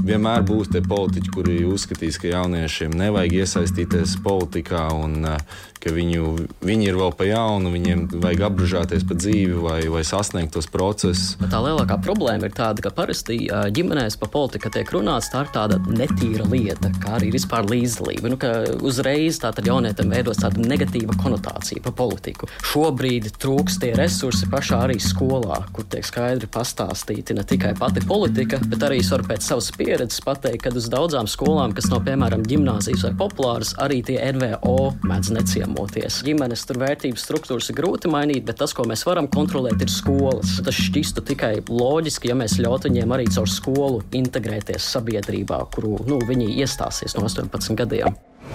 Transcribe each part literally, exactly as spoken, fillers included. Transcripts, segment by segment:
vienmēr būs tie politiķi, kuri uzskatīs, ka jauniešiem nevajag iesaistīties politikā un ka viņu, viņi ir vēl pa jaunu, viņiem vajag apbrūžāties pa dzīvi vai, vai sasniegt tos procesus. Tā lielākā problēma ir tāda, ka parasti ģimenēs pa politika tiek runāts, tā ir tāda netīra lieta, kā arī vispār līdzdalība. Nu, ka uzreiz tātad jaunietim veidos tāda negatīva konotācija pa politiku. Šobrīd trūks tie resursi pašā arī skolā, kur tiek skaidri pastāstīti ne tikai pati politika, bet arī es varu pēc savas pieredzes pateikt, ka uz daudzām skolām, kas nav piemēram ģimnāzijas vai populāras, arī tie N V O mēdz neciemoties. Ģimenes tur vērtības struktūras ir grūti mainīt, bet tas, ko mēs varam kontrolēt, ir skolas. Tas šķistu tikai loģiski, ja mēs ļautu viņiem arī caur skolu integrēties sabiedrībā, kuru nu, viņi iestāsies no astoņpadsmit gadiem.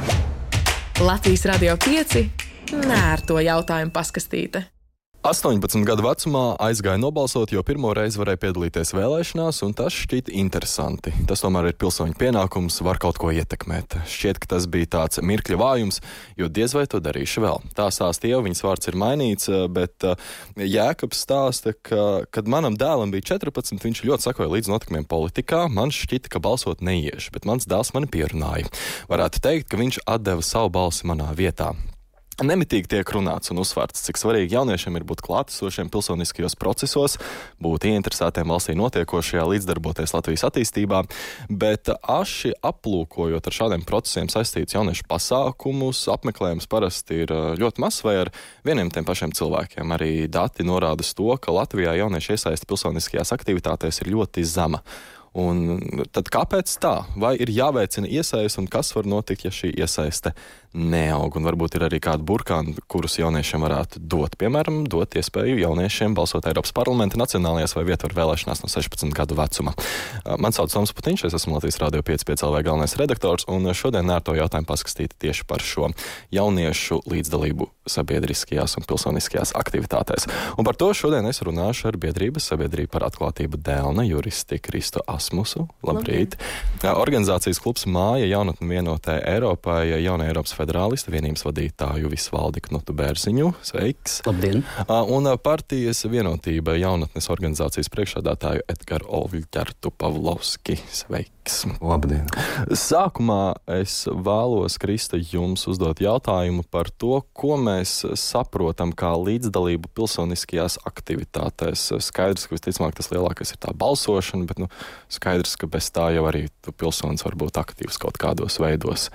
Latvijas Radio pieci nērto jautājumu paskastīte. astoņpadsmit gadu vecumā aizgāja nobalsot, jo pirmo reizi varēja piedalīties vēlēšanās, un tas šķita interesanti. Tas tomēr ir pilsoņu pienākums, var kaut ko ietekmēt. Šķiet, ka tas bija tāds mirkļa vājums, jo diez vai to darīšu vēl. Tā stāsta jau, viņas vārds ir mainīts, bet Jēkabs stāsta, ka, kad manam dēlam bija četrpadsmit, viņš ļoti sakoja līdz notikumiem politikā. Man šķita, ka balsot neiešu, bet mans dēls mani pierunāja. Varētu teikt, ka viņš atdeva savu balsi manā vietā. Nemitīgi tiek runāts un uzsvērts, cik svarīgi jauniešiem ir būt klātesošiem pilsoniskajos procesos, būt ieinteresētiem valstī notiekošajā, līdzdarboties Latvijas attīstībā, bet aši aplūkojot ar šādiem procesiem saistīts jauniešu pasākumus, apmeklējums parasti ir ļoti mazs vai ar vieniem tiem pašiem cilvēkiem. Arī dati norāda to, ka Latvijā jauniešu iesaiste pilsoniskajās aktivitātēs ir ļoti zema. Un tad kāpēc tā? Vai ir jāveicina iesaiste un kas var notikt, ja šī iesaiste neaug? Un varbūt ir arī kādi burkāni, kurus jauniešiem varētu dot. Piemēram, dot iespēju jauniešiem balsot Eiropas parlamenta nacionālajās vai vietvaru vēlēšanās no sešpadsmit gadu vecuma. Man sauc Toms Putiņš, es esmu Latvijas Radio pieci pieci L V galvenais redaktors, un šodien nērto jautājumu paskastīt tieši par šo jauniešu līdzdalību sabiedriskajās un pilsoniskajās aktivitātēs. Un par to šodien es runāšu ar biedrības Sabiedrība par atklātību Dēlne juristi Kristu Asmusu. Labrīt. Labrīt. Organizācijas klubs Māja jaunatne vienotai Eiropai jaunai Eiropas federālista vienības vadītāju Visvaldi Knutu Bērziņu. Sveiks. Labdien. Un partijas vienotība jaunatnes organizācijas priekšsēdētāju Edgaru Olvļģertu Pavlovski. Sveiks. Labdien. Sākumā es vēlos, Krista, jums uzdot jautājumu par to, ko mēs saprotam kā līdzdalību pilsoniskajās aktivitātēs. Skaidrs, ka visticamāk tas lielākais ir tā balsošana, bet nu, skaidrs, ka bez tā jau arī pilsonis var būt aktīvs kaut kādos veidos.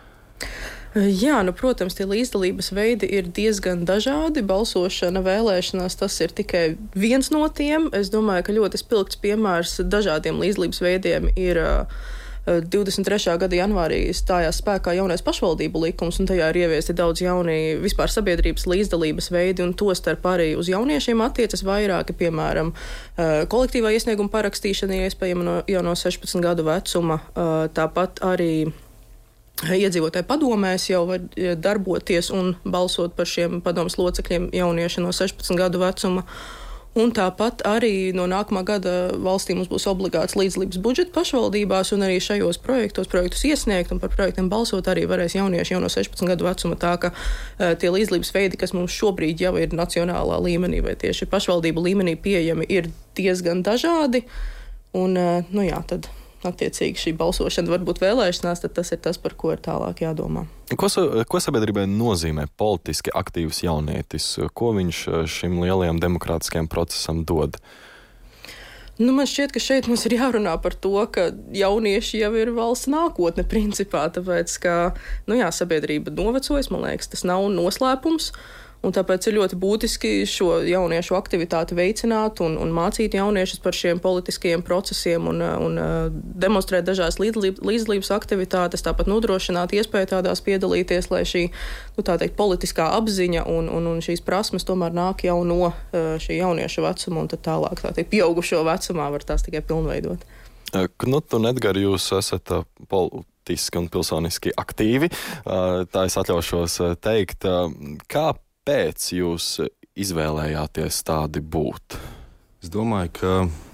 Jā, nu, protams, tie līdzdalības veidi ir diezgan dažādi. Balsošana vēlēšanās, tas ir tikai viens no tiem. Es domāju, ka ļoti spilgts piemērs dažādiem līdzdalības veidiem ir divdesmit trešā gada janvārī stājās spēkā jaunais pašvaldību likums, un tajā ir ieviesti daudz jauni vispār sabiedrības līdzdalības veidi, un tostarp arī uz jauniešiem attiecas vairāki, piemēram, kolektīvā iesnieguma parakstīšana iespējama jau no sešpadsmit gadu vecuma, tāpat arī iedzīvotāju padomēs jau var darboties un balsot par šiem padomes locekļiem jaunieši no sešpadsmit gadu vecuma. Un tāpat arī no nākamā gada valstī mums būs obligāts līdzdalības budžeta pašvaldībās, un arī šajos projektos projektus iesniegt un par projektiem balsot arī varēs jaunieši jau no sešpadsmit gadu vecuma. Tā ka uh, tie līdzdalības veidi, kas mums šobrīd jau ir nacionālā līmenī vai tieši pašvaldību līmenī pieejami, ir diezgan dažādi. Un, uh, nu jā, tad attiecīgi šī balsošana var būt vēlēšanās, tad tas ir tas, par ko ir tālāk jādomā. Ko, ko sabiedrībai nozīmē politiski aktīvs jaunietis? Ko viņš šim lielajam demokrātiskajam procesam dod? Nu, man šķiet, ka šeit mums ir jārunā par to, ka jaunieši jau ir valsts nākotne principā, tāpēc, ka, nu jā, sabiedrība novecojas, man liekas, tas nav noslēpums. Un tāpēc ir ļoti būtiski šo jauniešu aktivitāti veicināt un, un mācīt jauniešus par šiem politiskajiem procesiem un, un demonstrēt dažās līdzdalības aktivitātes, tāpat nodrošināt iespēju tādās piedalīties, lai šī, nu, tā teikt, politiskā apziņa un, un, un šīs prasmes tomēr nāk jau no šī jaunieša vecuma un tad tālāk, tā teikt, pieaugušo vecumā var tās tikai pilnveidot. Knutu un Edgar, jūs esat politiski un pilsoniski aktīvi, tā es atļaušos teikt. Kā pēc jūs izvēlējāties tādi būt? Es domāju, ka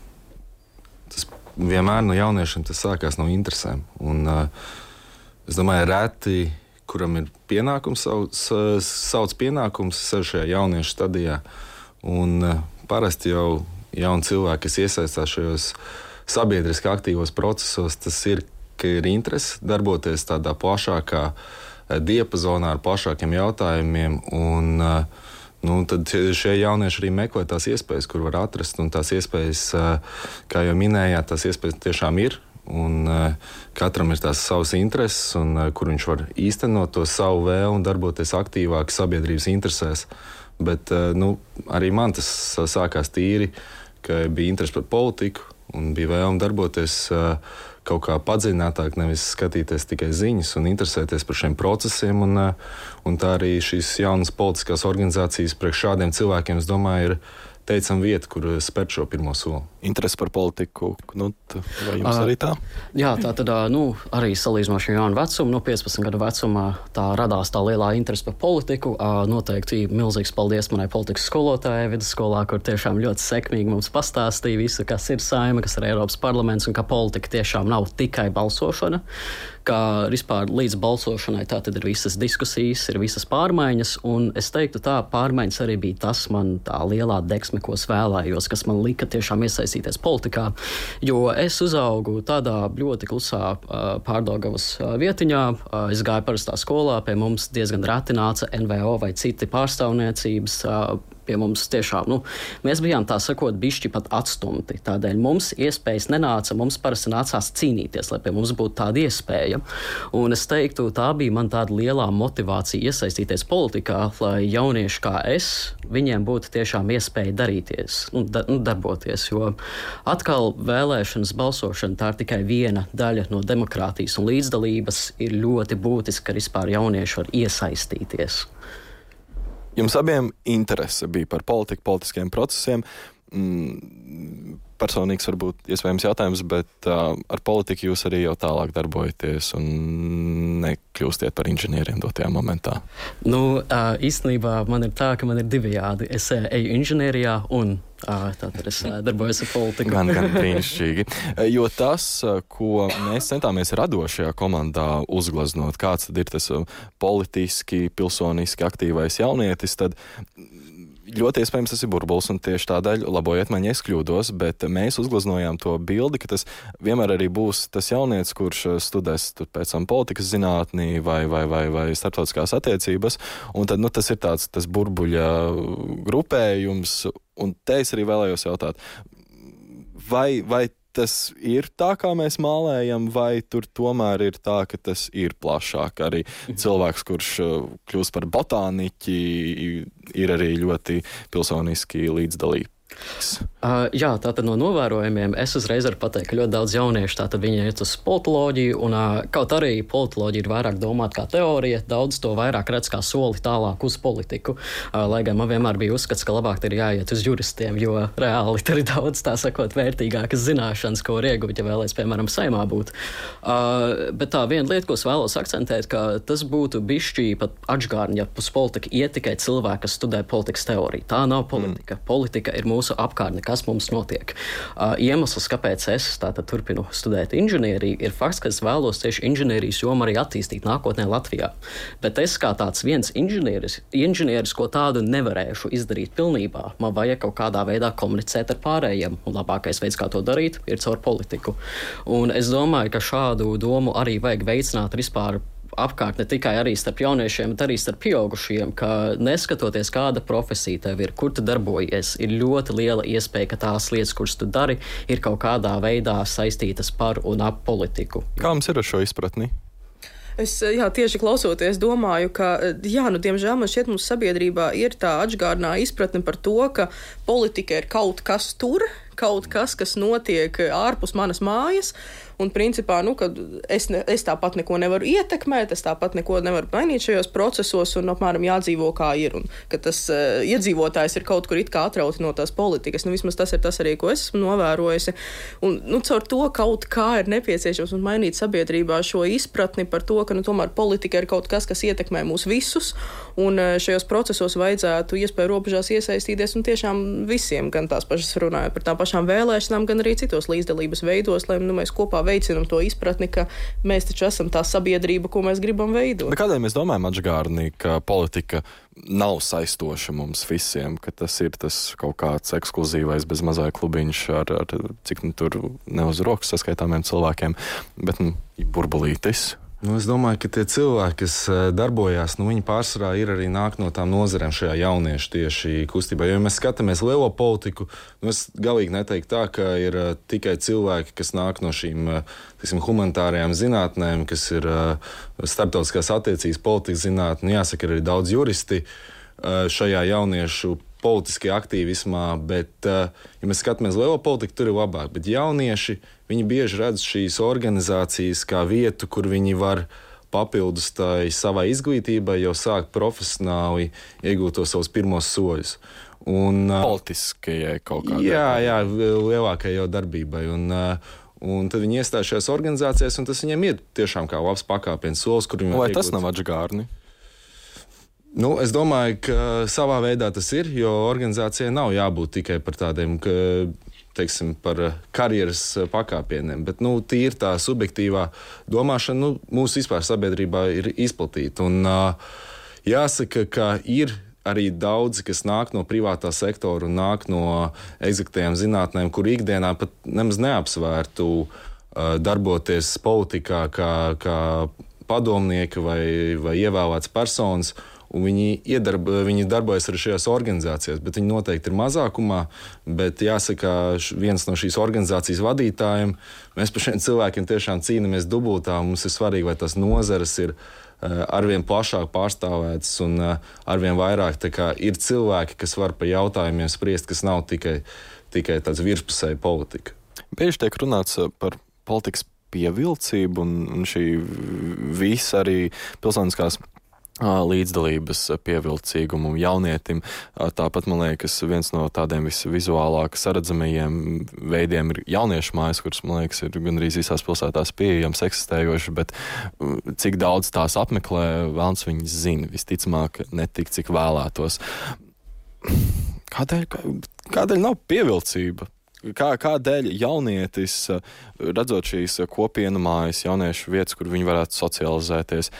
tas vienmēr no jauniešiem tas sākās no interesēm. Un, uh, es domāju, reti, kuram ir pienākums, sauc, sauc pienākums šajā jauniešu stadijā. Un uh, parasti jau jauni cilvēki, kas iesaistās šajos sabiedriski aktīvos procesos, tas ir, ka ir interese darboties tādā plašākā diapazonā ar plašākiem jautājumiem. Un, nu, tad šie jaunieši arī meklē tās iespējas, kur var atrast. Un tās iespējas, kā jau minējāt, tās iespējas tiešām ir. Un katram ir tās savas intereses, un kur viņš var īstenot to savu vēlmu, darboties aktīvāk sabiedrības interesēs. Bet nu, arī man tas sākās tīri, ka bija interese par politiku un bija vēlme darboties kaut kā padziļinātāk, nevis skatīties tikai ziņas un interesēties par šiem procesiem. Un, un tā arī šīs jaunas politiskās organizācijas priekš šādiem cilvēkiem, es domāju, ir teicam vieta, kur spērt šo pirmo soli. Interesi par politiku, nu, vai jums arī tā? Jā, tā tad, nu, arī salīdzinoši jaunu vecumu, no piecpadsmit gadu vecumā tā radās tā lielā interese par politiku. Noteikti milzīgs paldies manai politikas skolotājai vidusskolā, kur tiešām ļoti sekmīgi mums pastāstīja visu, kas ir Saeima, kas ir Eiropas parlaments un ka politika tiešām nav tikai balsošana, ka vispār līdz balsošanai tā tad ir visas diskusijas, ir visas pārmaiņas, un es teiktu tā, pārmaiņas arī bija tas man tā lielā deksme, ko es vēlējos, kas man lika tiešām iesaistīties politikā, jo es uzaugu tādā ļoti klusā Pārdaugavas vietiņā, es gāju parastā skolā, pie mums diezgan reti nāca N V O vai citi pārstāvniecības, pie mums tiešām, nu, mēs bijām tā sakot bišķi pat atstumti, tādēļ mums iespējas nenāca, mums parasti nācās cīnīties, lai pie mums būtu tāda iespēja. Un es teiktu, tā bija man tāda lielā motivācija iesaistīties politikā, lai jaunieši kā es, viņiem būtu tiešām iespēja darīties, nu, da, nu, darboties, jo atkal vēlēšanas balsošana tā ir tikai viena daļa no demokrātijas un līdzdalības ir ļoti būtiski, ka vispār jaunieši var iesaistīties. Jums abiem interese bija par politiku, politiskiem procesiem. Mm, personīgs varbūt iespējams jautājums, bet uh, ar politiku jūs arī jau tālāk darbojaties un nekļūstiet par inženieriem dotajā momentā. Nu, uh, īstenībā man ir tā, ka man ir divējādi. Es uh, eju inženierijā un uh, tātad es uh, darbojos ar politiku. Gan, gan brīnišķīgi. Jo tas, ko mēs centāmies radošajā komandā uzgleznot, kāds tad ir tas politiski, pilsoniski aktīvais jaunietis, tad ļoti iespējams tas ir burbulis, un tieši tādēļ labojiet man, ja es kļūdos, bet mēs uzgleznojām to bildi, ka tas vienmēr arī būs tas jaunietis, kurš studēs pēc tam politikas zinātnī vai, vai, vai, vai starptautiskās attiecības, un tad, nu, tas ir tāds tas burbuļa grupējums, un te es arī vēlējos jautāt, vai, vai tas ir tā, kā mēs mālējam, vai tur tomēr ir tā, ka tas ir plašāk. Arī cilvēks, kurš kļūst par botāniķi, ir arī ļoti pilsoniski līdzdalīgs. Uh, jā, tātad no novērojumiem es uzreiz varu pateikt, ka ļoti daudz jauniešu tātad viņi iet uz politoloģiju, un uh, kaut arī politoloģija ir vairāk domāta kā teorija, daudz to vairāk redz kā soli tālāk uz politiku, uh, lai gan man vienmēr bija uzskats, ka labāk ir jāiet uz juristiem, jo reāli tur ir daudz, tā sakot, vērtīgākas zināšanas, ko var iegūt, ja vēlēs, piemēram, Saeimā būt. Uh, bet tā viena lieta, ko es vēlos akcentēt, ka tas būtu bišķī pat atžgārni, ja uz politiku iet tikai cilvēki, kas studē politikas teoriju. Tā nav politika. Mm. Politika ir mūsu apkārtne, kas mums notiek. Uh, iemesls, kāpēc es tātad turpinu studēt inženieriju, ir fakts, ka es vēlos tieši inženierijas jomu arī attīstīt nākotnē Latvijā. Bet es kā tāds viens inženieris, inženieris, ko tādu nevarēšu izdarīt pilnībā, man vajag kaut kādā veidā komunicēt ar pārējiem, un labākais veids, kā to darīt, ir caur politiku. Un es domāju, ka šādu domu arī vajag veicināt vispār apkārt ne tikai arī starp jauniešiem, bet arī starp pieaugušiem, ka neskatoties kāda profesija tev ir, kur tu darbojies, ir ļoti liela iespēja, ka tās lietas, kuras tu dari, ir kaut kādā veidā saistītas par un ap politiku. Kā mums ir ar šo izpratni? Es jā, tieši klausoties, domāju, ka, jā, nu, diemžēl man šķiet, mums sabiedrībā ir tā atžgārnā izpratne par to, ka politika ir kaut kas tur, kaut kas, kas notiek ārpus manas mājas, un principā, nu, ka es, ne, es tāpat neko nevaru ietekmēt, es tāpat neko nevaru mainīt šajos procesos, un apmēram jādzīvo kā ir, un ka tas uh, iedzīvotājs ir kaut kur it kā atrauti no tās politikas. Nu, vismaz tas ir tas arī, ko es esmu novērojusi. Un, nu, caur to kaut kā ir nepieciešams un mainīt sabiedrībā šo izpratni par to, ka, nu, tomēr politika ir kaut kas, kas ietekmē mūs visus, un uh, šajos procesos vajadzētu iespēju robežās iesaistīties, un tiešām visiem, gan tās pašas runājot par tām pašām vēlēšanām, gan arī citos līdzdalības veidos, lai, nu, mēs kopā veicinam to izpratni, ka mēs taču esam tā sabiedrība, ko mēs gribam veidot. Bet kādēļ mēs domājam, Atžgārnī, ka politika nav saistoša mums visiem, ka tas ir tas kaut kāds ekskluzīvais bez mazā klubiņš ar, ar cik nu tur ne uz rokas saskaitāmiem cilvēkiem, bet nu, burbulītis? Nu, es domāju, ka tie cilvēki, kas darbojās, nu, viņi pārsvarā ir arī nāk no tām nozarēm šajā jauniešu tieši kustībā. Jo, ja mēs skatāmies lielo politiku, nu, es galīgi neteiktu tā, ka ir uh, tikai cilvēki, kas nāk no šīm uh, tiksim, humanitārajām zinātnēm, kas ir uh, starptautiskās attiecības politikas zinātne. Jāsaka, ir arī daudz juristi uh, šajā jauniešu politiskajā aktīvismā, bet, uh, ja mēs skatāmies lielo politiku, tur ir labāk. Bet jaunieši, viņi bieži redz šīs organizācijas kā vietu, kur viņi var papildus tai savai izglītībai jau sākt profesionāli iegūt to savus pirmos soļus. Un, Politiskajai kaut kādai. Jā, jā, lielākajai jau darbībai. Un, un tad viņi iestājas šajās organizācijās, un tas viņiem ir tiešām kā labs pakāpiens solis, kur viņi var Vai iegūt. tas nav Atžgārni? Nu, es domāju, ka savā veidā tas ir, jo organizācijai nav jābūt tikai par tādiem, ka, teiksim, par karjeras pakāpieniem, bet, nu, tīri tā subjektīvā domāšana, nu, mūsu vispār sabiedrībā ir izplatīta. Un uh, jāsaka, ka ir arī daudzi, kas nāk no privātā sektora un nāk no eksaktajām zinātnēm, kur ikdienā pat nemaz neapsvērtu uh, darboties politikā kā, kā padomnieki vai, vai ievēlēts personas. Un viņi, iedarb, viņi darbojas arī šajās organizācijās, bet viņi noteikti ir mazākumā. Bet jāsaka, viens no šīs organizācijas vadītājiem, mēs par šiem cilvēkiem tiešām cīnāmies dubultā. Mums ir svarīgi, lai tās nozares ir arvien plašāk pārstāvētas un arvien vairāk tā kā, ir cilvēki, kas var par jautājumiem spriest, kas nav tikai, tikai tāds virspusēja politika. Bieži tiek runāts par politikas pievilcību un, un šī visa arī pilsoniskās līdzdalības pievilcīgumu jaunietim. Tāpat, man liekas, viens no tādiem visvizuālāk saredzamajiem veidiem ir jauniešu mājas, kuras, man liekas, ir gandrīz visās pilsētās pieejams, eksistējoši, bet cik daudz tās apmeklē, vēlns viņas zina, visticamāk ne tik, cik vēlētos. Kādēļ, kādēļ nav pievilcība? Kā, kādēļ jaunietis, redzot šīs kopienu mājas, jauniešu vietas, kur viņi varētu socializēties,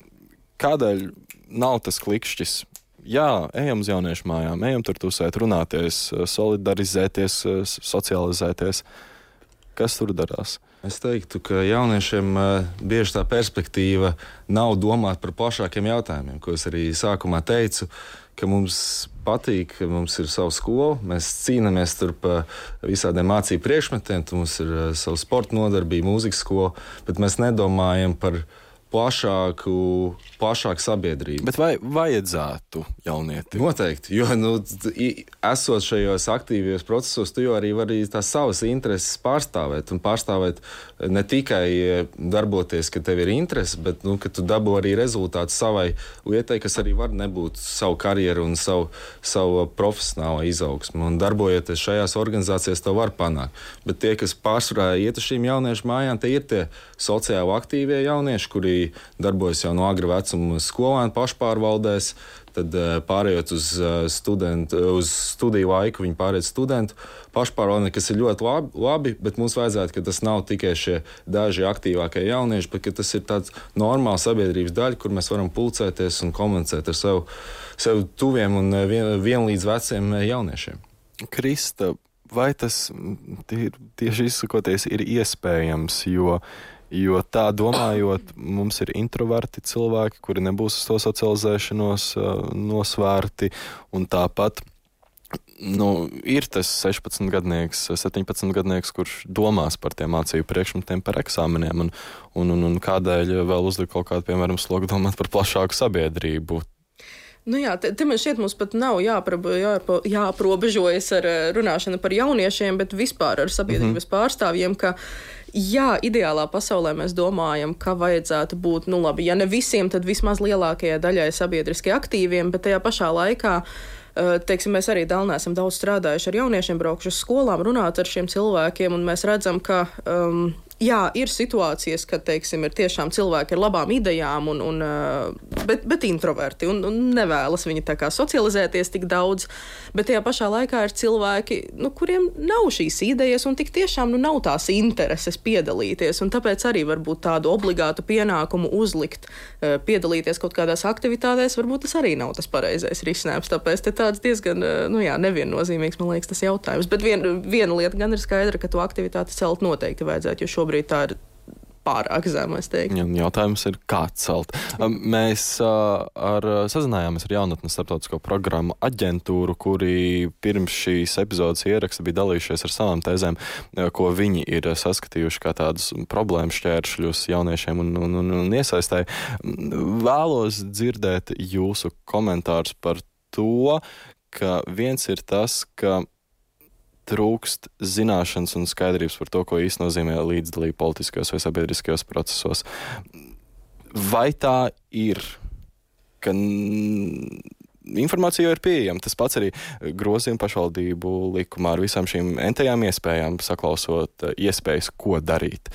kādēļ nav tas klikšķis? Jā, ejam uz jauniešu mājām, ejam tur tusēt, runāties, solidarizēties, socializēties. Kas tur darās? Es teiktu, ka jauniešiem bieži tā perspektīva nav domāt par plašākiem jautājumiem, ko es arī sākumā teicu, ka mums patīk, ka mums ir sava skola, mēs cīnāmies tur pa visādiem mācību priekšmetiem, mums ir sava sporta nodarbība, mūzikas skola, bet mēs nedomājam par plašāku, plašāku sabiedrību. Bet vai vajadzētu jaunietim? Noteikti, jo, nu, esot šajos aktīvajos procesos, tu jau arī vari tās savas intereses pārstāvēt un pārstāvēt ne tikai darboties, ka tev ir interesi, bet, nu, ka tu dabū arī rezultātu savai lietai, kas arī var nebūt savu karjeru un savu, savu profesionālo izaugsmu. Un darbojoties šajās organizācijās, to var panākt. Bet tie, kas pārsvarā iet uz šīm jauniešu mājām, tie ir tie sociāli aktīvie jaunieši, kuri darbojas jau no agra vecuma skolēnu pašpārvaldēs, tad pārējot uz, studentu, uz studiju laiku, viņi pārējot studentu pašpārvaldē, kas ir ļoti labi, labi, bet mums vajadzētu, ka tas nav tikai šie daži aktīvākie jaunieši, bet ka tas ir tāds normāls sabiedrības daļa, kur mēs varam pulcēties un komunicēt ar sev, sev tuviem un vien, vienlīdz veciem jauniešiem. Krista, vai tas tie, tieši izsakoties ir iespējams, jo Jo tā domājot, mums ir introverti cilvēki, kuri nebūs uz to socializēšanos nosvērti, un tāpat nu, ir tas sešpadsmitgadnieks, septiņpadsmitgadnieks, kurš domās par tiem mācību priekšmetiem, par eksāmeniem, un, un, un, un kādēļ vēl uzlikt kaut kādu, piemēram, slogu domāt par plašāku sabiedrību. Nu jā, te, te man šķiet, mums pat nav jāprobe, jāpro, jāprobežojas ar runāšanu par jauniešiem, bet vispār ar sabiedrības mm-hmm. pārstāvjiem, ka jā, ideālā pasaulē mēs domājam, ka vajadzētu būt, nu labi, ja ne visiem, tad vismaz lielākajai daļai sabiedriski aktīviem, bet tajā pašā laikā, teiksim, mēs arī Dalnē esam daudz strādājuši ar jauniešiem, braukuši uz skolām, runāt ar šiem cilvēkiem, un mēs redzam, ka um, jā, ir situācijas, kad, teiksim, ir tiešām cilvēki ar labām idejām un, un uh, bet, bet introverti un, un nevēlas viņi tā kā socializēties tik daudz. Bet tajā pašā laikā ir cilvēki, nu, kuriem nav šīs idejas un tik tiešām nu, nav tās intereses piedalīties. Un tāpēc arī varbūt tādu obligātu pienākumu uzlikt, piedalīties kaut kādās aktivitātēs, varbūt tas arī nav tas pareizais risinājums. Tāpēc te tāds diezgan, nu jā, neviennozīmīgs, man liekas, tas jautājums. Bet vien, viena lieta gan ir skaidra, ka to aktivitāti celt noteikti vajadzētu, jo šobrīd tā ir pārāk zema, es teiktu. Jautājums ir, kā celt. Mēs ar, sazinājāmies ar Jaunatnes starptautisko programmu aģentūru, kuri pirms šīs epizodes ieraksta bija dalījušies ar savām tēzēm, ko viņi ir saskatījuši kā tādus problēmu šķēršļus jauniešiem un, un, un, un iesaistē. Vēlos dzirdēt jūsu komentārus par to, ka viens ir tas, ka trūkst zināšanas un skaidrības par to, ko īsti nozīmē līdzdalība politiskajos vai sabiedriskajos procesos. Vai tā ir, ka informācija jau ir pieejama? Tas pats arī grozījuma pašvaldību likumā ar visām šīm entajām iespējām, saklausot iespējas, ko darīt.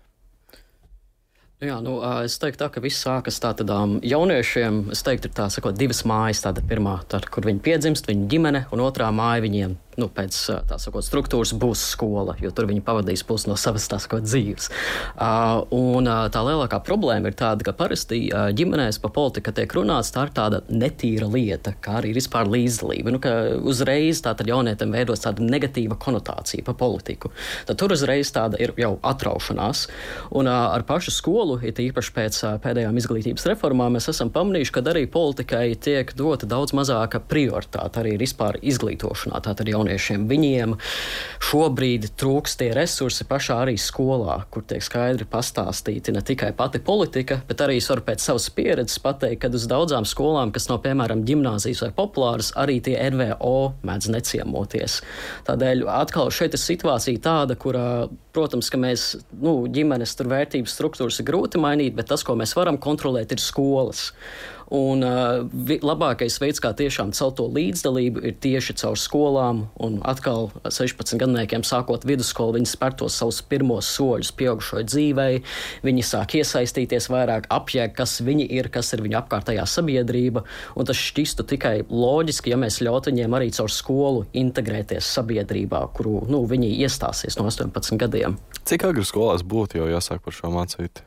Jā, nu, es teiktu tā, ka viss sākas tātadām jauniešiem, es teiktu, ir tā sakot divas mājas, tāda pirmā, tā, kur viņi piedzimst, viņa ģimene, un otrā māja viņiem, nu, pēc tā sakot struktūras būs skola, jo tur viņi pavadīs pusi no savas tā sakot dzīves. Uh, un uh, tā lielākā problēma ir tāda, ka parasti uh, ģimenēs pa politika tiek runāts, tā ir tāda netīra lieta, kā arī ir vispār līdzdalība, nu, ka uzreiz tātad jaunietim veidos tāda negatīva konotācija pa politiku. Tad tur uzreiz tāda ir jau atraušanās. Un uh, ar pašu skolu, it īpaši pēc uh, pēdējām izglītības reformām, mēs esam pamanījuši, ka arī politikai tiek dota daudz mazāka prioritāte arī vispār izglītošanā, tātad jauniešiem. Viņiem šobrīd trūks tie resursi pašā arī skolā, kur tiek skaidri pastāstīti ne tikai pati politika, bet arī es varu pēc savas pieredzes pateikt, ka uz daudzām skolām, kas nav, piemēram, ģimnāzijas vai populāras, arī tie N V O mēdz neciemoties. Tādēļ atkal šeit ir situācija tāda, kurā, protams, ka mēs, nu, ģimenes tur vērtības struktūras ir grūti mainīt, bet tas, ko mēs varam kontrolēt, ir skolas. Un uh, vi, labākais veids, kā tiešām celt to līdzdalību, ir tieši caur skolām. Un atkal sešpadsmit gadniekiem sākot vidusskolu, viņi spēr tos savus pirmos soļus pieaugušo dzīvei. Viņi sāk iesaistīties vairāk, apjēgt, kas viņi ir, kas ir viņa apkārtējā sabiedrība. Un tas šķistu tikai loģiski, ja mēs ļaut viņiem arī caur skolu integrēties sabiedrībā, kuru nu, viņi iestāsies no astoņpadsmit gadiem. Cik agri skolās būtu jau jāsāk par šo mācīt?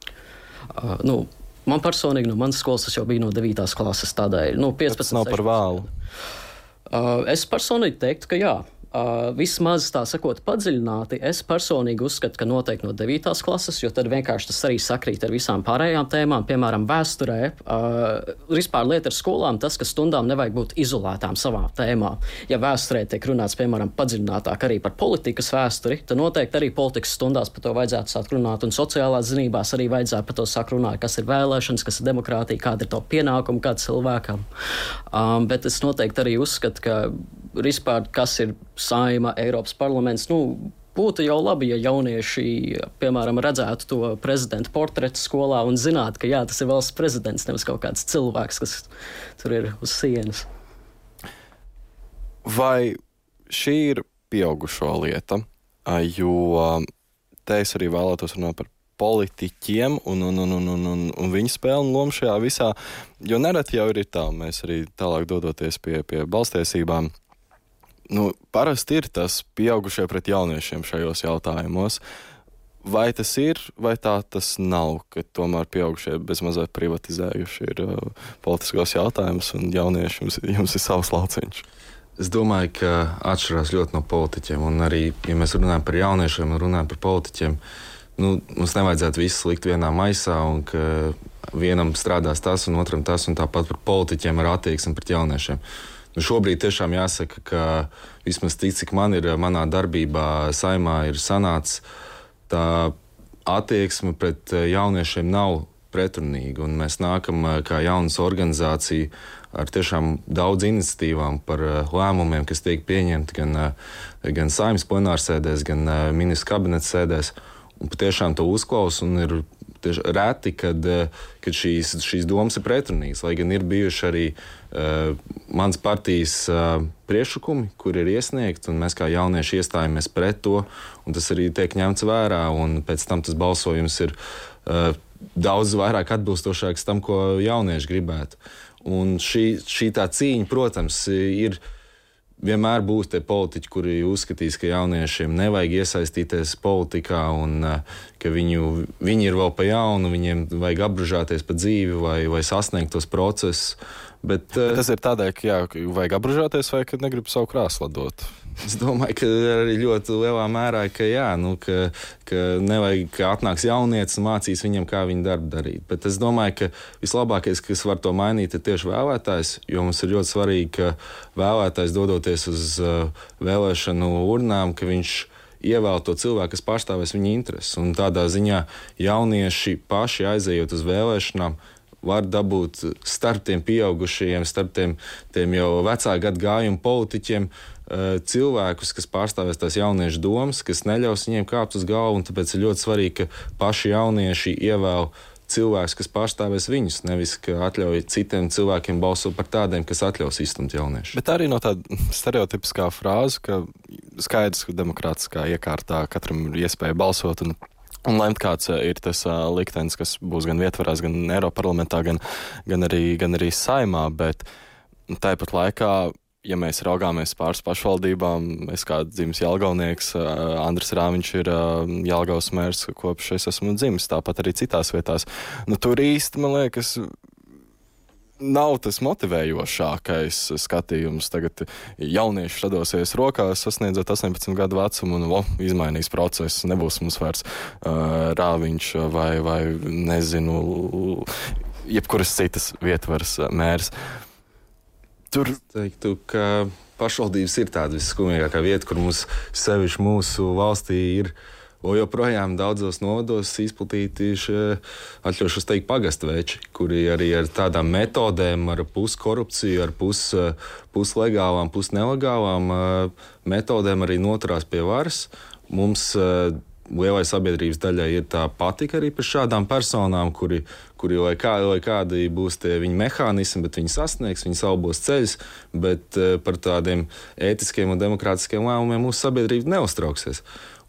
Uh, nu, Man personīgi no manas skolas tas jau bija no devītās klases, tādēļ, nu, piecpadsmit. Tas nav par vēlu. Uh, es personīgi teiktu, ka jā. Uh, vismaz tā sakot padziļināti, es personīgi uzskatu, ka noteikti no devītās klases, jo tad vienkārši tas arī sakrīt ar visām pārējām tēmām, piemēram, vēsturē. Uh, vispār lieta ar skolām tas, ka stundām nevajag būt izolētām savā tēmā. Ja vēsturē tiek runāts, piemēram, padziļinātāk arī par politikas vēsturi, tad noteikti arī politikas stundās par to vajadzētu sākt runāt, un sociālās zinībās arī vajadzētu par to sākt runāt, kas ir vēlēšanas, kas ir demokrātija, kāda ir to pienākuma, kāda cilvēkam. Um, bet es noteikti arī uzskatu, ka vispār, kas ir Saima, Eiropas parlaments, nu, būtu jau labi, ja jaunieši, piemēram, redzētu to prezidenta portretu skolā un zinātu, ka jā, tas ir valsts prezidents, nevis kaut kāds cilvēks, kas tur ir uz sienas. Vai šī ir pieaugušo lieta, jo te es arī vēlētos runāt par politiķiem un, un, un, un, un, un viņu spēli un lomu šajā visā, jo nereti jau ir tā, mēs arī tālāk dodoties pie, pie balstiesībām. Nu, parasti ir tas pieaugušie pret jauniešiem šajos jautājumos. Vai tas ir, vai tā tas nav, ka tomēr pieaugušie bezmazliet privatizējuši ir uh, politiskos jautājumus un jaunieši jums, jums ir savs lauciņš? Es domāju, ka atšķirās ļoti no politiķiem. Un arī, ja mēs runājam par jauniešiem un runājam par politiķiem, nu, mums nevajadzētu visu likt vienā maisā un ka vienam strādās tas un otram tas un tāpat par politiķiem ar attieksmi pret jauniešiem. Nu, šobrīd tiešām jāsaka, ka vismaz tik, cik man ir manā darbībā Saimā ir sanācis, tā attieksme pret jauniešiem nav pretrunīga. Un mēs nākam kā jaunas organizācija ar tiešām daudz iniciatīvām par lēmumiem, kas tiek pieņemti gan, gan Saeimas plenārsēdēs, gan ministru kabineta sēdēs. Un patiešām to uzklaus un ir tieši reti, kad, kad šīs, šīs domas ir pretrunīgas. Lai gan ir bijuši arī uh, mans partijas uh, priekšlikumi, kur ir iesniegti, un mēs kā jaunieši iestājamies pret to, un tas arī tiek ņemts vērā, un pēc tam tas balsojums ir uh, daudz vairāk atbilstošāks tam, ko jaunieši gribētu. Un šī, šī tā cīņa, protams, ir. Vienmēr būs tie politiķi, kuri uzskatīs, ka jauniešiem nevajag iesaistīties politikā un ka viņu, viņi ir vēl pa jaunu, viņiem vajag apbružāties pa dzīvi vai, vai sasniegt tos procesus. Bet, Bet tas ir tādēļ, ka jā, vajag apbružāties vai ka negrib savu krāslu dot? Es domāju, ka arī ļoti lielā mērā, ka jā, nu, ka, ka nevajag, ka atnāks jaunietis un mācīs viņam, kā viņu darbu darīt. Bet es domāju, ka vislabākais, kas var to mainīt, ir tieši vēlētājs, jo mums ir ļoti svarīgi, ka vēlētājs dodoties uz uh, vēlēšanu urnām, ka viņš ievēl to cilvēku, kas pārstāvēs viņa intereses. Un tādā ziņā jaunieši paši aizejot uz vēlēšanām, var dabūt starp tiem pieaugušajiem, starp tiem, tiem jau vecā gadu gājumu politiķiem cilvēkus, kas pārstāvēs tās jauniešu domas, kas neļaus viņiem kāpt uz galvu, un tāpēc ir ļoti svarīgi, ka paši jaunieši ievēl cilvēks, kas pārstāvēs viņus, nevis ka atļauj citiem cilvēkiem balsot par tādiem, kas atļaus izstumt jauniešus. Bet arī no tāda stereotipiskā frāze, ka skaidrs, ka demokrātiskā iekārtā katram ir iespēja balsot un Un lemt, kāds ir tas uh, liktenis, kas būs gan vietvarās, gan Eiroparlamentā, gan, gan, arī, gan arī Saeimā, bet tāpat laikā, ja mēs raugāmies pāris pašvaldībām, es kā dzimis Jelgavnieks, uh, Andris Rāviņš ir uh, Jelgavas mērs, kopš es esmu dzimis, tāpat arī citās vietās. Nu, tur īsti, man liekas, nav tas motivējošākais skatījums. Tagad jaunieši radosies rokās, sasniedzot astoņpadsmit gadu vecumu un o, izmainīs procesu. Nebūs mums vairs uh, Rāviņš vai, vai nezinu, jebkuras citas vietvaras mērs. Tur teiktu, ka pašvaldības ir tāda visskumīgākā vieta, kur mums sevišķi mūsu valstī ir O joprojām daudzos novados izplatīti šie, atļaušos teikt, pagastveči, kuri arī ar tādām metodēm, ar puskorupciju, ar pus, puslegālām, pusnelegālām metodēm arī noturās pie varas. Mums lielai sabiedrības daļai ir tā patika arī par šādām personām, kuri, kuri lai, kā, lai kādi būs tie viņa mehānismi, bet viņi sasniegs, viņi salbos ceļus, bet par tādiem ētiskiem un demokrātiskiem lēmumiem mūsu sabiedrība neuztrauksies.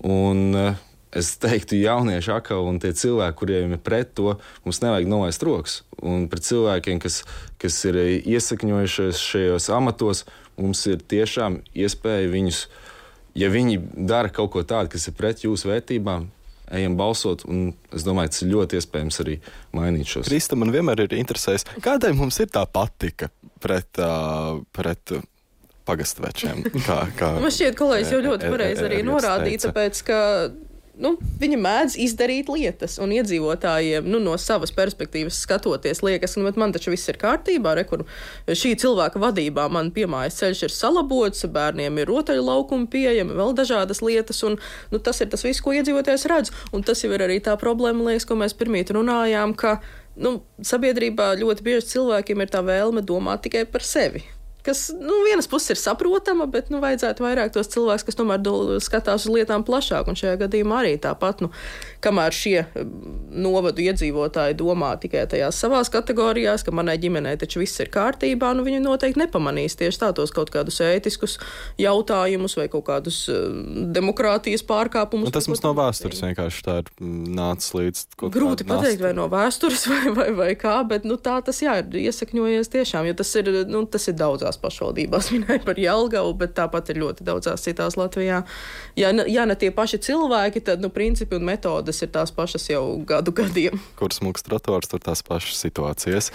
Un es teiktu, jaunieši atkal un tie cilvēki, kuriem ir pret to, mums nevajag nolaist rokas. Un pret cilvēkiem, kas, kas ir iesakņojušies šajos amatos, mums ir tiešām iespēja viņus, ja viņi dara kaut ko tādu, kas ir pret jūsu vērtībām, ejam balsot, un es domāju, tas ir ļoti iespējams arī mainīt šos. Krista, man vienmēr ir interesējis, kādai mums ir tā patika pret, uh, pret pagastvečiem. Kā, kā Man šķiet, kolēģis jau ļoti pareizi arī norādīja, tāpēc, ka nu, viņi mēdz izdarīt lietas, un iedzīvotājiem nu, no savas perspektīvas skatoties liekas, nu, man taču viss ir kārtībā, re, kur šī cilvēka vadībā man piemājas ceļš ir salabots, bērniem ir rotaļu laukumi pieejami, vēl dažādas lietas, un nu, tas ir tas viss, ko iedzīvotājs redz, un tas jau ir arī tā problēma, liekas, ko mēs pirmīt runājām, ka nu, sabiedrībā ļoti bieži cilvēkiem ir tā vēlme domāt tikai par sevi. Kas, nu, vienas puses ir saprotama, bet, nu, vajadzētu vairāk tos cilvēkus, kas tomēr skatās uz lietām plašāk, un šajā gadījumā arī tāpat, nu, kamēr šie novadu iedzīvotāji domā tikai tajās savās kategorijās, ka manai ģimenei taču viss ir kārtībā, nu, viņi noteikti nepamanīs tieši tādos kaut kādus ētiskus jautājumus vai kaut kādus uh, demokrātijas pārkāpumus. Nu, tas mums no vēstures vienkārši tā ir nācis līdz kaut Grūti pateikt, vai no vēstures vai, vai, vai kā, bet, nu, tā tas, jā, ir iesakņojies tiešām, jo tas ir, nu, tas ir daudzās pašvaldībās, minēja par Jelgavu, bet tāpat ir ļoti daudzās citās Latvijā. Ja, ja ne tie paši cilvēki, tad, nu, principi un metodes ir tās pašas jau gadu gadiem. Kur smūgs trotors, tur tās pašas situācijas.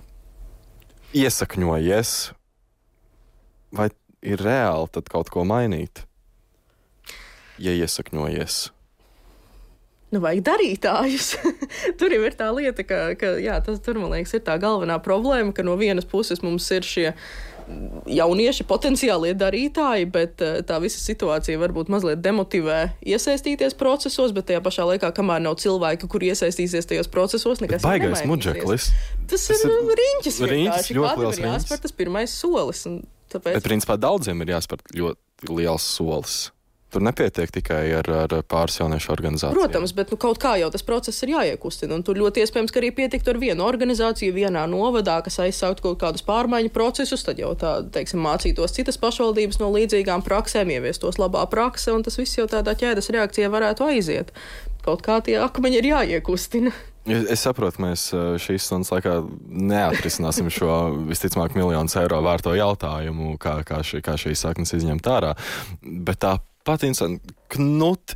Iesakņojies, vai ir reāli tad kaut ko mainīt, ja iesakņojies? Nu, vajag darītājus. Tur jau ir tā lieta, ka, ka jā, tas tur, man liekas, ir tā galvenā problēma, ka no vienas puses mums ir šie jaunieši, potenciālie darītāji, bet tā visa situācija varbūt mazliet demotivē iesaistīties procesos, bet tajā pašā laikā, kamēr nav cilvēki, kuri iesaistīsies tajos procesos, nekas baigais mudžeklis. Tas, tas ir nu, riņķis vienkārši. Kādam ir jāspēr tas pirmais solis. Un tāpēc... Bet, principā, daudziem ir jāspēr ļoti liels solis. tur nepietiek tikai ar, ar pāris jauniešu organizācijām. Protams, bet nu, kaut kā jau tas process ir jāiekustina. Un tur ļoti iespējams, ka arī pietiktu ar vienu organizāciju vienā novadā, kas aizsāktu kaut kādus pārmaiņu procesus, tad jau tā, teiksim, mācītos citas pašvaldības no līdzīgām praksēm, ieviestos labā prakse, un tas viss jau tādā ķēdes reakcijā varētu aiziet. Kaut kā tie akmeņi ir jāiekustina. Es saprotu, mēs šīs stundas laikā neatrisināsim šo visticamāk miljonus eiro vērto jautājumu, kā, kā, šī, kā šīs saknes izņemt ārā. Bet tā pat interesanti, Knut,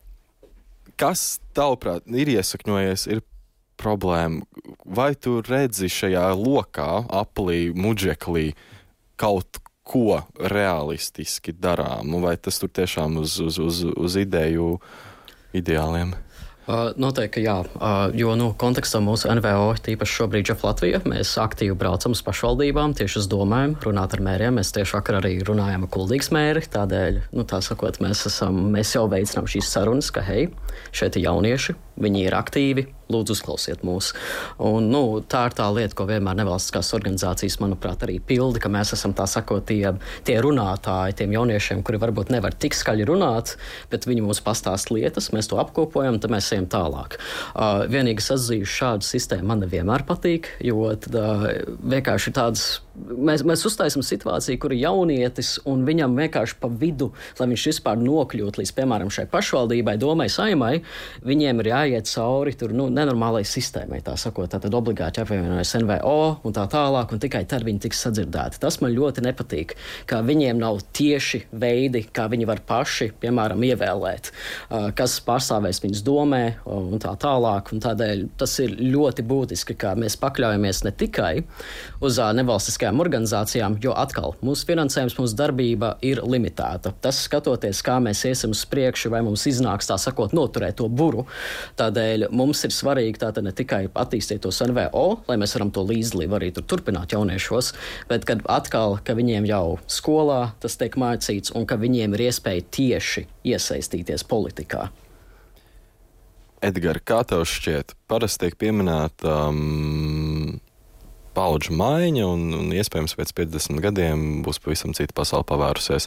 kas tavuprāt ir iesakņojies, ir problēma? Vai tu redzi šajā lokā, aplī, muģeklī kaut ko realistiski darām? Vai tas tur tiešām uz, uz, uz, uz ideju ideāliem? Uh, noteikti, jā, uh, jo nu, kontekstā mūsu N V O, tīpaši šobrīd Džef Latvija, mēs aktīvi braucam uz pašvaldībām, tieši uz domēm, runāt ar mēriem. Mēs tieši vakar arī runājām ar Kuldīgas mēri, tādēļ, nu, tā sakot, mēs, esam, mēs jau veicinām šīs sarunas, ka, hei, šeit ir jaunieši, viņi ir aktīvi, lūdzu uzklausiet mūs. Un, nu, tā ir tā lieta, ko vienmēr nevalstiskās organizācijas, manuprāt, arī pildi, ka mēs esam, tā sakot, tie, tie runātāji, tiem jauniešiem, kuri varbūt nevar tik skaļi runāt, bet viņi mums pastāst lietas, mēs to apkopojam, tad mēs ejam tālāk. Uh, vienīgi es atzīšu, šādu sistēmu man nevienmēr patīk, jo tad uh, vienkārši ir tādas, mēs, mēs uztaisam situāciju, kur ir jaunietis un viņam vienkārši pa vidu, lai viņš vispār nokļūt līdz, piemēram, šai pašvaldībai, domai, saimai, viņiem ir jāiet cauri tur, nu, nenormālai sistēmai, tā sakot, tātad obligāti jāpievienojas N V O un tā tālāk, un tikai tad viņi tiks sadzirdēti. Tas man ļoti nepatīk, ka viņiem nav tieši veidi, kā viņi var paši, piemēram, ievēlēt, kas pārstāvēs viņus domē un tā tālāk, un tādēļ tas ir ļoti būtiski, ka mēs pakļaujamies ne tikai uz nevalstiskajām organizācijām, jo atkal mūsu finansējums, mūsu darbība ir limitēta. Tas skatoties, kā mēs iesim uz priekšu, vai mums iznāks, tā sakot, noturēt to buru. Tādēļ mums ir svarīgi tātad ne tikai attīstīt tos N V O, lai mēs varam to līdzdalību arī tur turpināt jauniešos, bet kad atkal, ka viņiem jau skolā tas tiek mācīts un ka viņiem ir iespēja tieši iesaistīties politikā. Edgar, kā tev šķiet? Parasti tiek pieminēta um, paudžu maiņa un, un iespējams pēc piecdesmit gadiem būs pavisam cita pasaule pavērusies.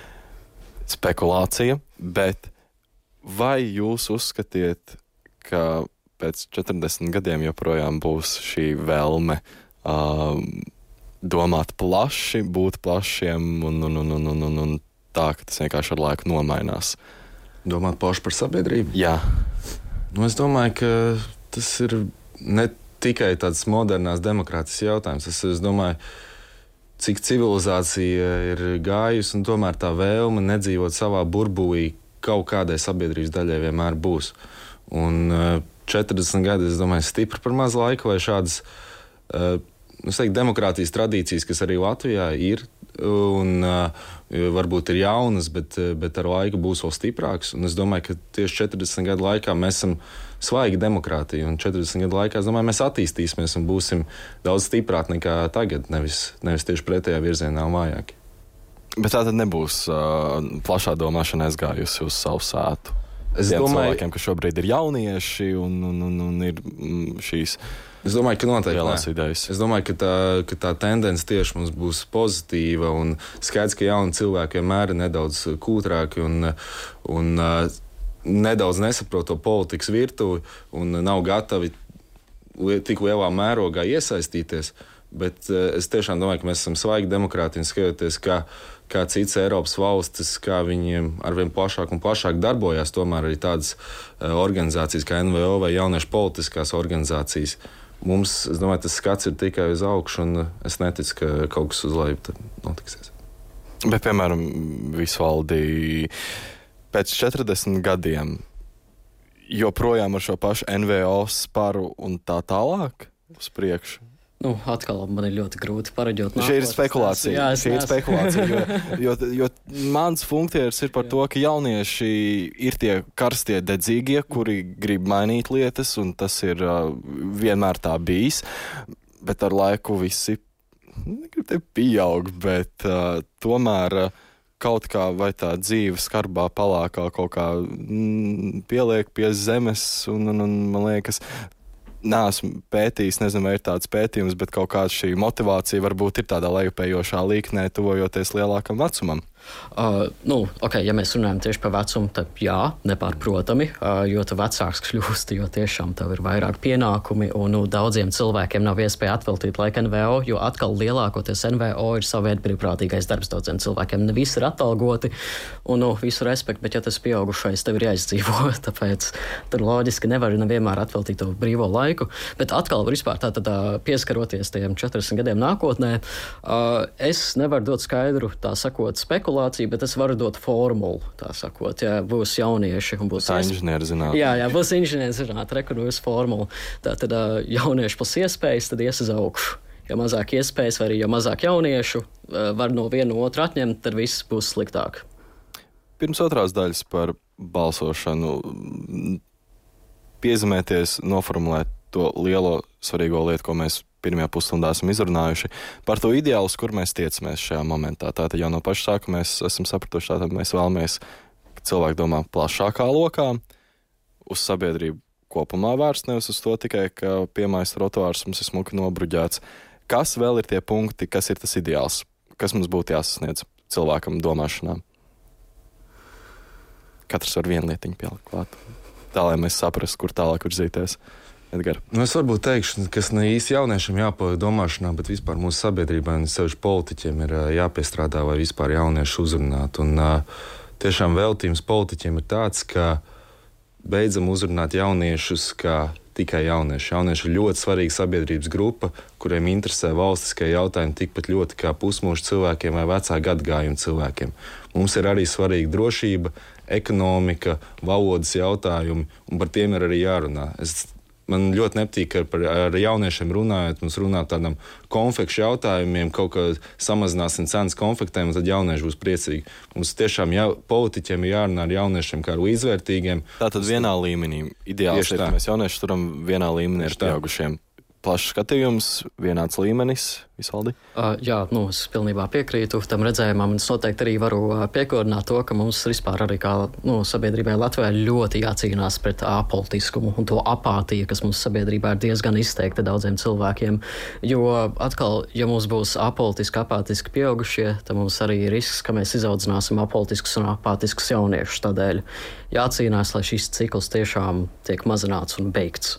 Spekulācija, bet vai jūs uzskatiet, ka pēc četrdesmit gadiem joprojām būs šī vēlme uh, domāt plaši, būt plašiem un, un, un, un, un, un tā, ka tas vienkārši ar laiku nomainās? Domāt plaši par sabiedrību? Jā. Nu, es domāju, ka tas ir ne tikai tāds modernās demokrātijas jautājums. Es, es domāju, cik civilizācija ir gājusi, un tomēr tā vēlme nedzīvot savā burbulī kaut kādai sabiedrības daļai vienmēr būs. Un četrdesmit gadi, es domāju, stipri par maz laika, lai šādas uh, teiktu, demokrātijas tradīcijas, kas arī Latvijā ir, un uh, varbūt ir jaunas, bet, bet ar laiku būs vēl stiprākas. Un es domāju, ka tieši četrdesmit gadu laikā mēs esam svaigi demokrātija, un četrdesmit gadu laikā, es domāju, mēs attīstīsimies un būsim daudz stiprāki nekā tagad, nevis, nevis tieši pretējā virzienā un vājāki. Bet tā tad nebūs uh, plašā domāšana aizgājusi uz savu sētu. Es Tiem domāju, cilvēkiem, ka šobrīd ir jaunieši un, un, un, un ir šīs es domāju, ka noteikti lielās idejas. Es domāju, ka tā, ka tā tendence tieši mums būs pozitīva, un skaidrs, ka jauni cilvēki vienmēr ir nedaudz kūtrāki un, un uh, nedaudz nesaprot to politikas virtuvi un nav gatavi tik lielā mērogā iesaistīties. Bet uh, es tiešām domāju, ka mēs esam svaigi demokrāti un skatoties, kā kā citas Eiropas valstis, kā viņiem arvien plašāk un plašāk darbojās, tomēr arī tādas uh, organizācijas kā N V O vai jauniešu politiskās organizācijas. Mums, es domāju, tas skats ir tikai uz augšu, un es neticu, ka kaut kas uz leju notiksies. Bet, piemēram, Visvaldi, pēc četrdesmit gadiem joprojām ar šo pašu N V O sparu un tā tālāk uz priekšu? Nu, atkal man ir ļoti grūti pareģot. Šī ir spekulācija. Jā, Šī ir spekulācija, jo, jo, jo mans funkcijas ir par to, ka jaunieši ir tie karstie dedzīgie, kuri grib mainīt lietas, un tas ir uh, vienmēr tā bijis. Bet ar laiku visi, negribu te pieaug, bet uh, tomēr uh, kaut kā vai tā dzīve skarbā palākā kaut kā mm, pieliek pie zemes, un, un, un man liekas, neesmu pētījis, nezinu, vai ir tāds pētījums, bet kaut kāda šī motivācija varbūt ir tādā lejupējošā līknē, tuvojoties lielākam vecumam. Uh, nu, okay, ja mēs runājam tieši par vecumu, tad jā, nepārprotami, uh, jo tu vecāks kļūsti, jo tiešām tev ir vairāk pienākumi, un nu, daudziem cilvēkiem nav iespēja atveltīt laiku N V O, jo atkal lielākoties N V O ir savu veidu brīvprātīgais darbs daudziem cilvēkiem. Ne visi ir atalgoti, un nu, visu respektu, bet ja tas pieaugušais, tev ir jāizdzīvo, tāpēc tur loģiski nevar nevienmēr atveltīt to brīvo laiku, bet atkal vispār tā tad pieskaroties tiem četrdesmit gadiem nākotnē, uh, es nevaru dot skaidru, tā sakot, spekulāciju, bet es varu dot formulu, tā sakot, ja būs jaunieši un būs... Tā inženieri zinātnē. Jā, jā, būs inženieri zinātnē, rekonojas formulu. Tātad jaunieši plus iespējas, tad ies uz augšu. Ja mazāk iespējas vai arī ja mazāk jauniešu var no vienu otru atņemt, tad viss būs sliktāk. Pirms otrās daļas par balsošanu piezemēties, noformulēt to lielo svarīgo lietu, ko mēs pirmajā pusstundā esam izrunājuši, par to ideālu, uz kur mēs tiecamies šajā momentā. Tātad jau no paša sākuma mēs esam sapratuši, tātad mēs vēlamies, ka cilvēki domā plašākā lokā, uz sabiedrību kopumā vērsts, nevis uz to tikai, ka piemājas trotuārs mums ir smuki nobruģēts. Kas vēl ir tie punkti, kas ir tas ideāls? Kas mums būtu jāsasniedz cilvēkam domāšanā? Katrs var vienu lietiņu pielikt klāt. Tā, lai mēs saprastu, kur tālāk virzīties. Edgar. Nu, es varbūt teikšu, kas ne īsti jauniešiem jāpaliek domāšanā, bet vispār mūsu sabiedrībai un sevišķi politiķiem ir jāpiestrādā, lai vispār jaunieši uzrunātu. Un tiešām veltījums politiķiem ir tāds, ka beidzam uzrunāt jauniešus kā tikai jaunieši. Jaunieši ir ļoti svarīga sabiedrības grupa, kuriem interesē valstiskie jautājumi tikpat ļoti kā pusmūža cilvēkiem vai vecā gadagājuma cilvēkiem. Mums ir arī svarīga drošība, ekonomika, valodas jautājumi, un par tiem ir arī jārunā. Es Man ļoti nepatīk, ka par, ar jauniešiem runājot, mums runā tādam konfekšu jautājumiem, kaut kā samazināsim cenas konfektēm, un tad jaunieši būs priecīgi. Mums tiešām jā, politiķiem ir jārunā ar jauniešiem kā ar līdzvērtīgiem. Tātad vienā līmenī. Ideāls ir, ka mēs jauniešus turam vienā līmenī ar pieaugušiem. Plašs skatījums, vienāds līmenis, Visvaldi? Uh, jā, nu, es pilnībā piekrītu tam redzējumam. Es noteikti arī varu piekodināt to, ka mums vispār arī kā nu, sabiedrībai Latvijā ļoti jācīnās pret apolitiskumu un to apātiju, kas mums sabiedrībā ir diezgan izteikta daudziem cilvēkiem. Jo atkal, ja mums būs apolitiski, apātiski pieaugušie, tad mums arī ir risks, ka mēs izaudzināsim apolitiskus un apātiskus jauniešus. Tādēļ jācīnās, lai šis cikls tiešām tiek mazināts un beigts.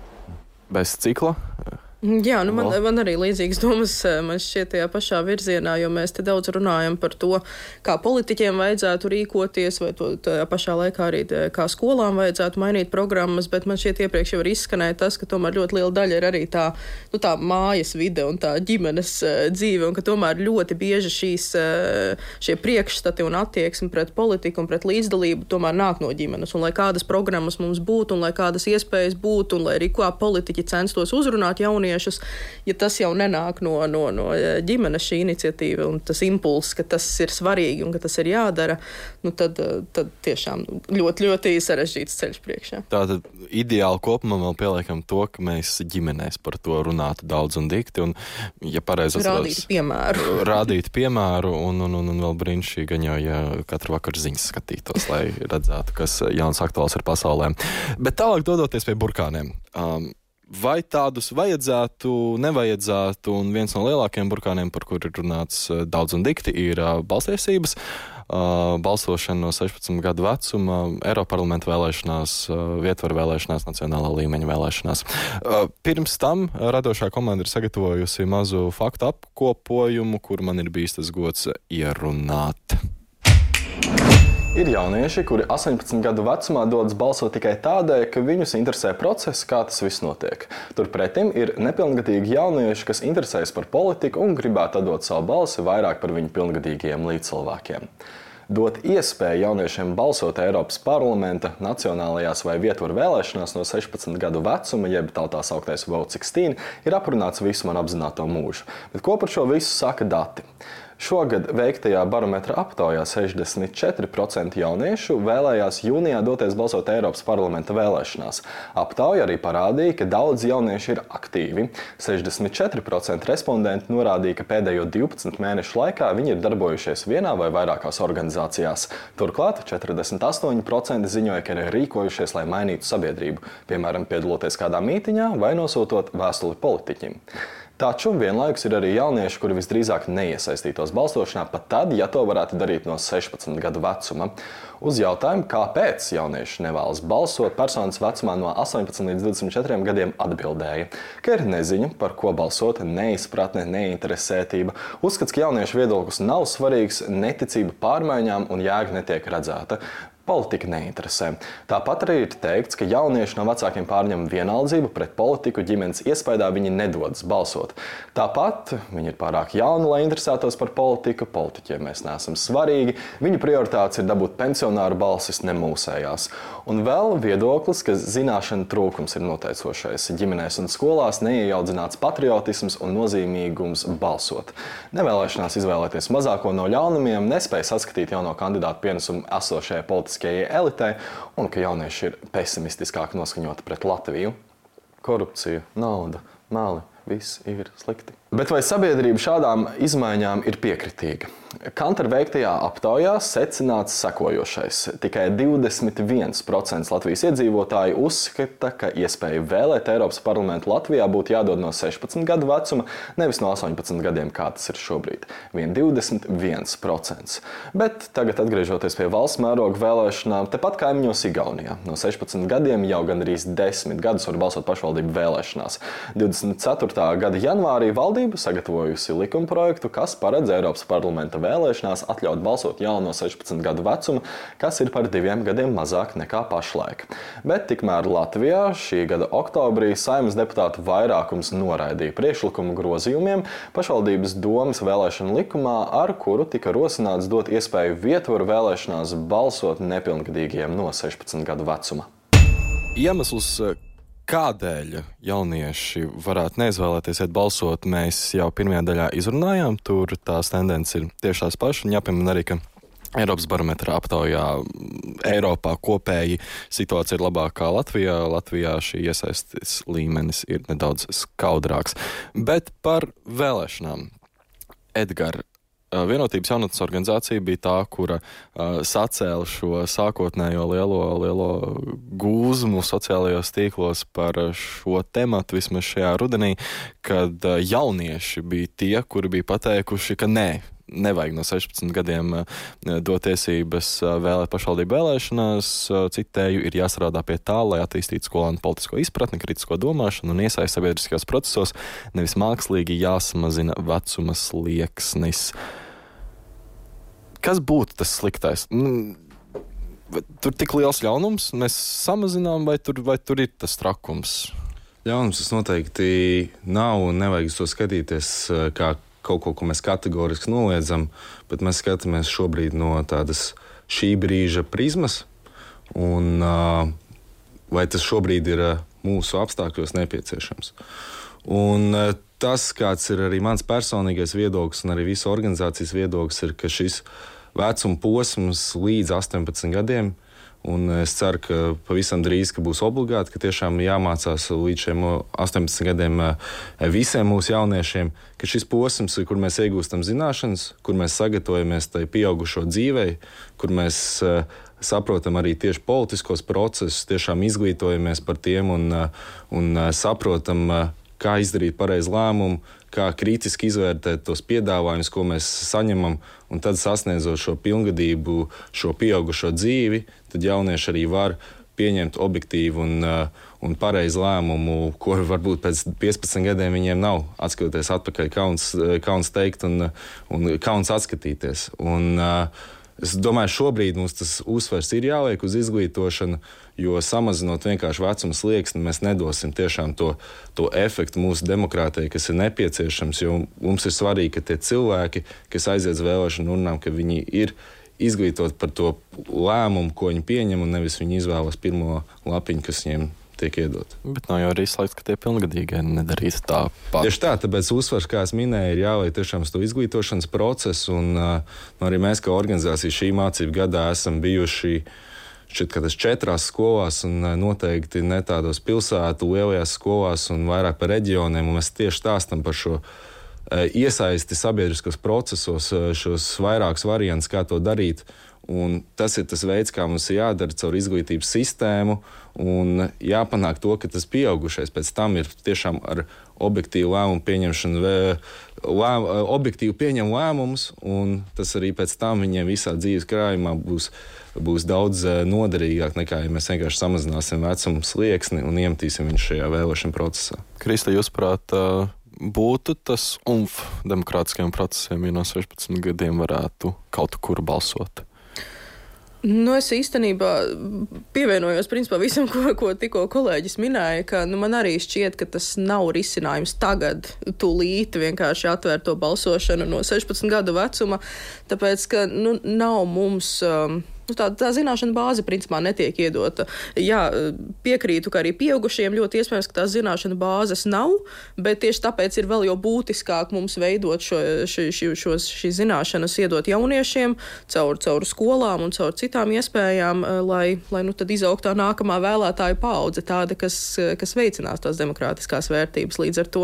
Bez cikla? Jā, nu man, man arī līdzīgas domas man šķiet tajā pašā virzienā, jo mēs te daudz runājam par to, kā politiķiem vajadzētu rīkoties, vai to tajā pašā laikā arī kā skolām vajadzētu mainīt programmas, bet man šķiet iepriekš jau ir izskanēja tas, ka tomēr ļoti liela daļa ir arī tā, nu, tā mājas vide un tā ģimenes dzīve, un ka tomēr ļoti bieži šīs, šie priekšstati un attieksmi pret politiku un pret līdzdalību tomēr nāk no ģimenes, un lai kādas programmas mums būtu, un lai kādas iespējas būtu, un lai arī kā politiķi censtos uzrunāt jauniešus, ja tas jau nenāk no, no, no ģimenes šī iniciatīva un tas impulss, ka tas ir svarīgi un ka tas ir jādara, nu tad, tad tiešām ļoti, ļoti sarežģīts ceļš priekšā. Tātad ideāli kopumā vēl pieliekam to, ka mēs ģimenēs par to runātu daudz un dikti, un, ja pareizi atceros, rādīt piemēru. Rādīt piemēru, un, un, un, un vēl brīnišķīgi gan jau, ja katru vakaru ziņas skatītos, lai redzētu, kas jauns aktuāls ir pasaulē. Bet tālāk dodoties pie burkāniem. Um, Vai tādus vajadzētu, nevajadzētu, un viens no lielākajiem burkāniem, par kuru ir runāts daudz un dikti, ir uh, balstiesības, uh, balsošana no sešpadsmit gadu vecuma, Eiroparlamenta vēlēšanās, uh, vietvaru vēlēšanās, nacionālā līmeņa vēlēšanās. Uh, pirms tam radošā komanda ir sagatavojusi mazu faktu apkopojumu, kur man ir bijis tas gods ierunāt. Ir jaunieši, kuri astoņpadsmit gadu vecumā dodas balsot tikai tādēļ, ka viņus interesē process, kā tas viss notiek. Turpretim ir nepilngadīgi jaunieši, kas interesējas par politiku un gribētu atdot savu balsi vairāk par viņu pilngadīgajiem līdzcilvēkiem. Dot iespēju jauniešiem balsot Eiropas parlamenta, nacionālajās vai vietvaru vēlēšanās no sešpadsmit gadu vecuma, jeb tautā sauktais vote sixteen, ir aprunāts visu man apzināto mūžu. Bet ko par šo visu saka dati? Šogad veiktajā barometra aptaujā sešdesmit četri procenti jauniešu vēlējās jūnijā doties balsot Eiropas parlamenta vēlēšanās. Aptauja arī parādīja, ka daudz jaunieši ir aktīvi. sešdesmit četri procenti respondenti norādīja, ka pēdējo divpadsmit mēnešu laikā viņi ir darbojušies vienā vai vairākās organizācijās. Turklāt četrdesmit astoņi procenti ziņoja, ka ir rīkojušies, lai mainītu sabiedrību, piemēram, piedaloties kādā mītiņā vai nosūtot vēstuli politiķim. Taču vienlaikus ir arī jaunieši, kuri visdrīzāk neiesaistītos balsošanā, pat tad, ja to varētu darīt no sešpadsmit gadu vecuma. Uz jautājumu, kāpēc jaunieši nevēlas balsot, personas vecumā no astoņpadsmit līdz divdesmit četriem gadiem atbildēja, ka ir neziņa, par ko balsot, neizpratne, neinteresētība, uzskats, ka jauniešu viedoklis nav svarīgs, neticība pārmaiņām un jēga netiek redzēta. Politika neinteresē. Tāpat arī ir teikts, ka jaunieši no vecākiem pārņem vienaldzību pret politiku, ģimenes iespējā viņi nedodas balsot. Tāpat viņi ir pārāk jauni, lai interesētos par politiku, politiķiem mēs neesam svarīgi, viņu prioritātes ir dabūt pensionāru balsis, ne mūsējās. Un vēl viedoklis, ka zināšana trūkums ir noteicošais. Ģimenēs un skolās neieaudzināts patriotisms un nozīmīgums balsot. Nevēlēšanās izvēlēties mazāko no ļaunumiem, nespēja saskatīt jauno kandidātu pienesumu esošajai politiskajai elitei un ka jaunieši ir pesimistiskāk noskaņoti pret Latviju. Korupcija, nauda, meli, viss ir slikti. Bet vai sabiedrība šādām izmaiņām ir piekritīga? Kantar veiktajā aptaujā secināts sekojošais. Tikai divdesmit viens procents Latvijas iedzīvotāji uzskata, ka iespēja vēlēt Eiropas parlamentu Latvijā būtu jādod no sešpadsmit gadu vecuma, nevis no astoņpadsmit gadiem, kā tas ir šobrīd. Vien divdesmit viens procents. Bet tagad atgriežoties pie valsts mēroga vēlēšanām, tepat kaimiņos Igaunijā. No sešpadsmit gadiem jau gandrīz desmit gadus var balsot pašvaldību vēlēšanās. divdesmit ceturtā gada janvārī valdība sagatavojusi likumprojektu, kas paredz Eiropas parlamenta vēlēšanās atļaut balsot jau no sešpadsmit gadu vecuma, kas ir par diviem gadiem mazāk nekā pašlaik. Bet tikmēr Latvijā šī gada oktobrī Saeimas deputātu vairākums noraidīja priekšlikumu grozījumiem pašvaldības domes vēlēšanu likumā, ar kuru tika rosināts dot iespēju vietvaru vēlēšanās balsot nepilngadīgiem no sešpadsmit gadu vecuma. Iemesls, kādēļ jaunieši varētu neizvēlēties iet balsot, mēs jau pirmajā daļā izrunājām. Tur tās tendences ir tieši tās pašas. Un jāpiemina arī, ka Eiropas barometra aptaujā Eiropā kopēji situācija ir labākā kā Latvijā. Latvijā šī iesaistes līmenis ir nedaudz skaudrāks. Bet par vēlēšanām. Edgar, Vienotības jaunatnes organizācija bija tā, kura uh, sacēla šo sākotnējo lielo, lielo gūzmu sociālajos tīklos par šo tematu vismaz šajā rudenī, kad uh, jaunieši bija tie, kuri bija pateikuši, ka nē, nevajag no sešpadsmit gadiem dot tiesības vēlēt pašvaldību vēlēšanās. Citēju, ir jāstrādā pie tā, lai attīstītu skolēnu politisko izpratni, kritisko domāšanu un iesaist sabiedriskajos procesos, nevis mākslīgi jāsamazina vecuma slieksnis. Kas būtu tas sliktais? Tur tik liels ļaunums mēs samazinām, vai tur, vai tur ir tas trakums? Ļaunums tas noteikti nav un nevajag to skatīties kā kaut ko, ko mēs kategoriski noliedzam, bet mēs skatāmies šobrīd no tādas šī brīža prizmas, un uh, vai tas šobrīd ir uh, mūsu apstākļos nepieciešams. Un uh, tas, kāds ir arī mans personīgais viedoklis un arī visu organizācijas viedoklis, ir, ka šis vecuma posms līdz astoņpadsmit gadiem, un es ceru, ka pavisam drīz ka būs obligāti, ka tiešām jāmācās līdz šiem astoņpadsmit gadiem visiem mūsu jauniešiem, ka šis posms, kur mēs iegūstam zināšanas, kur mēs sagatavojamies tai pieaugušo dzīvei, kur mēs saprotam arī tieši politiskos procesus, tiešām izglītojamies par tiem un, un saprotam, kā izdarīt pareizu lēmumu, kā kritiski izvērtēt tos piedāvājumus, ko mēs saņemam, un tad sasniedzot šo pilngadību, šo pieaugušo dzīvi, tad jaunieši arī var pieņemt objektīvu un, un pareizu lēmumu, ko varbūt pēc piecpadsmit gadiem viņiem nav. Atskatoties atpakaļ, kauns, kauns teikt un, un kauns atskatīties. Un, es domāju, šobrīd mums tas uzsvers ir jāliek uz izglītošanu, jo samazinot vienkārši vecuma slieksni, mēs nedosim tiešām to, to efektu mūsu demokrātijai, kas ir nepieciešams, jo mums ir svarīgi, ka tie cilvēki, kas aiziet uz vēlēšanu urnām, ka viņi ir izglītot par to lēmumu, ko viņi pieņem, un nevis viņi izvēlas pirmo lapiņu, kas viņiem tiek iedot. Bet nav jau arī slēgts, ka tie pilngadīgie nedarīs tā pat. Tieši tā, tāpēc uzsvars, kā es minēju, ir jāveic tiešām to izglītošanas procesu, un uh, arī mēs kā organizācija šī mācību gadā esam bijuši šķiet, ka tas četrās skolās, un uh, noteikti ne tādos pilsētu lielajās skolās un vairāk par reģioniem, un mēs tieši stāstam par šo uh, iesaisti sabiedriskos procesos, uh, šos vairākus variantus, kā to darīt. Un tas ir tas veids, kā mums ir jādara caur izglītības sistēmu, un jāpanāk to, ka tas pieaugušais pēc tam ir tiešām ar objektīvu lēmumu pieņemšanu, lēm, objektīvi pieņem lēmumus, un tas arī pēc tam viņiem visā dzīves krājumā būs, būs daudz noderīgāk nekā, ja mēs vienkārši samazināsim vecumu slieksni un iemetīsim viņu šajā vēlēšanu procesā. Krista, jūsuprāt, būtu tas umf demokrātiskajiem procesiem, ja no sešpadsmit gadiem varētu kaut kur balsot? Nu, es īstenībā pievienojos principā visam, ko, ko tikko kolēģis minēja, ka nu, man arī šķiet, ka tas nav risinājums tagad tūlīt vienkārši atvērt to balsošanu no sešpadsmit gadu vecuma, tāpēc, ka nu, nav mums... Um, Tā, tā zināšana bāze principā netiek iedota. Jā, piekrītu, ka arī pieaugušiem ļoti iespējams, ka tās zināšana bāzes nav, bet tieši tāpēc ir vēl jau būtiskāk mums veidot šo, ši, ši, šos, šīs zināšanas, iedot jauniešiem caur, caur skolām un caur citām iespējām, lai, lai nu, tad izaug tā nākamā vēlētāju paudze, tāda, kas, kas veicinās tās demokrātiskās vērtības. Līdz ar to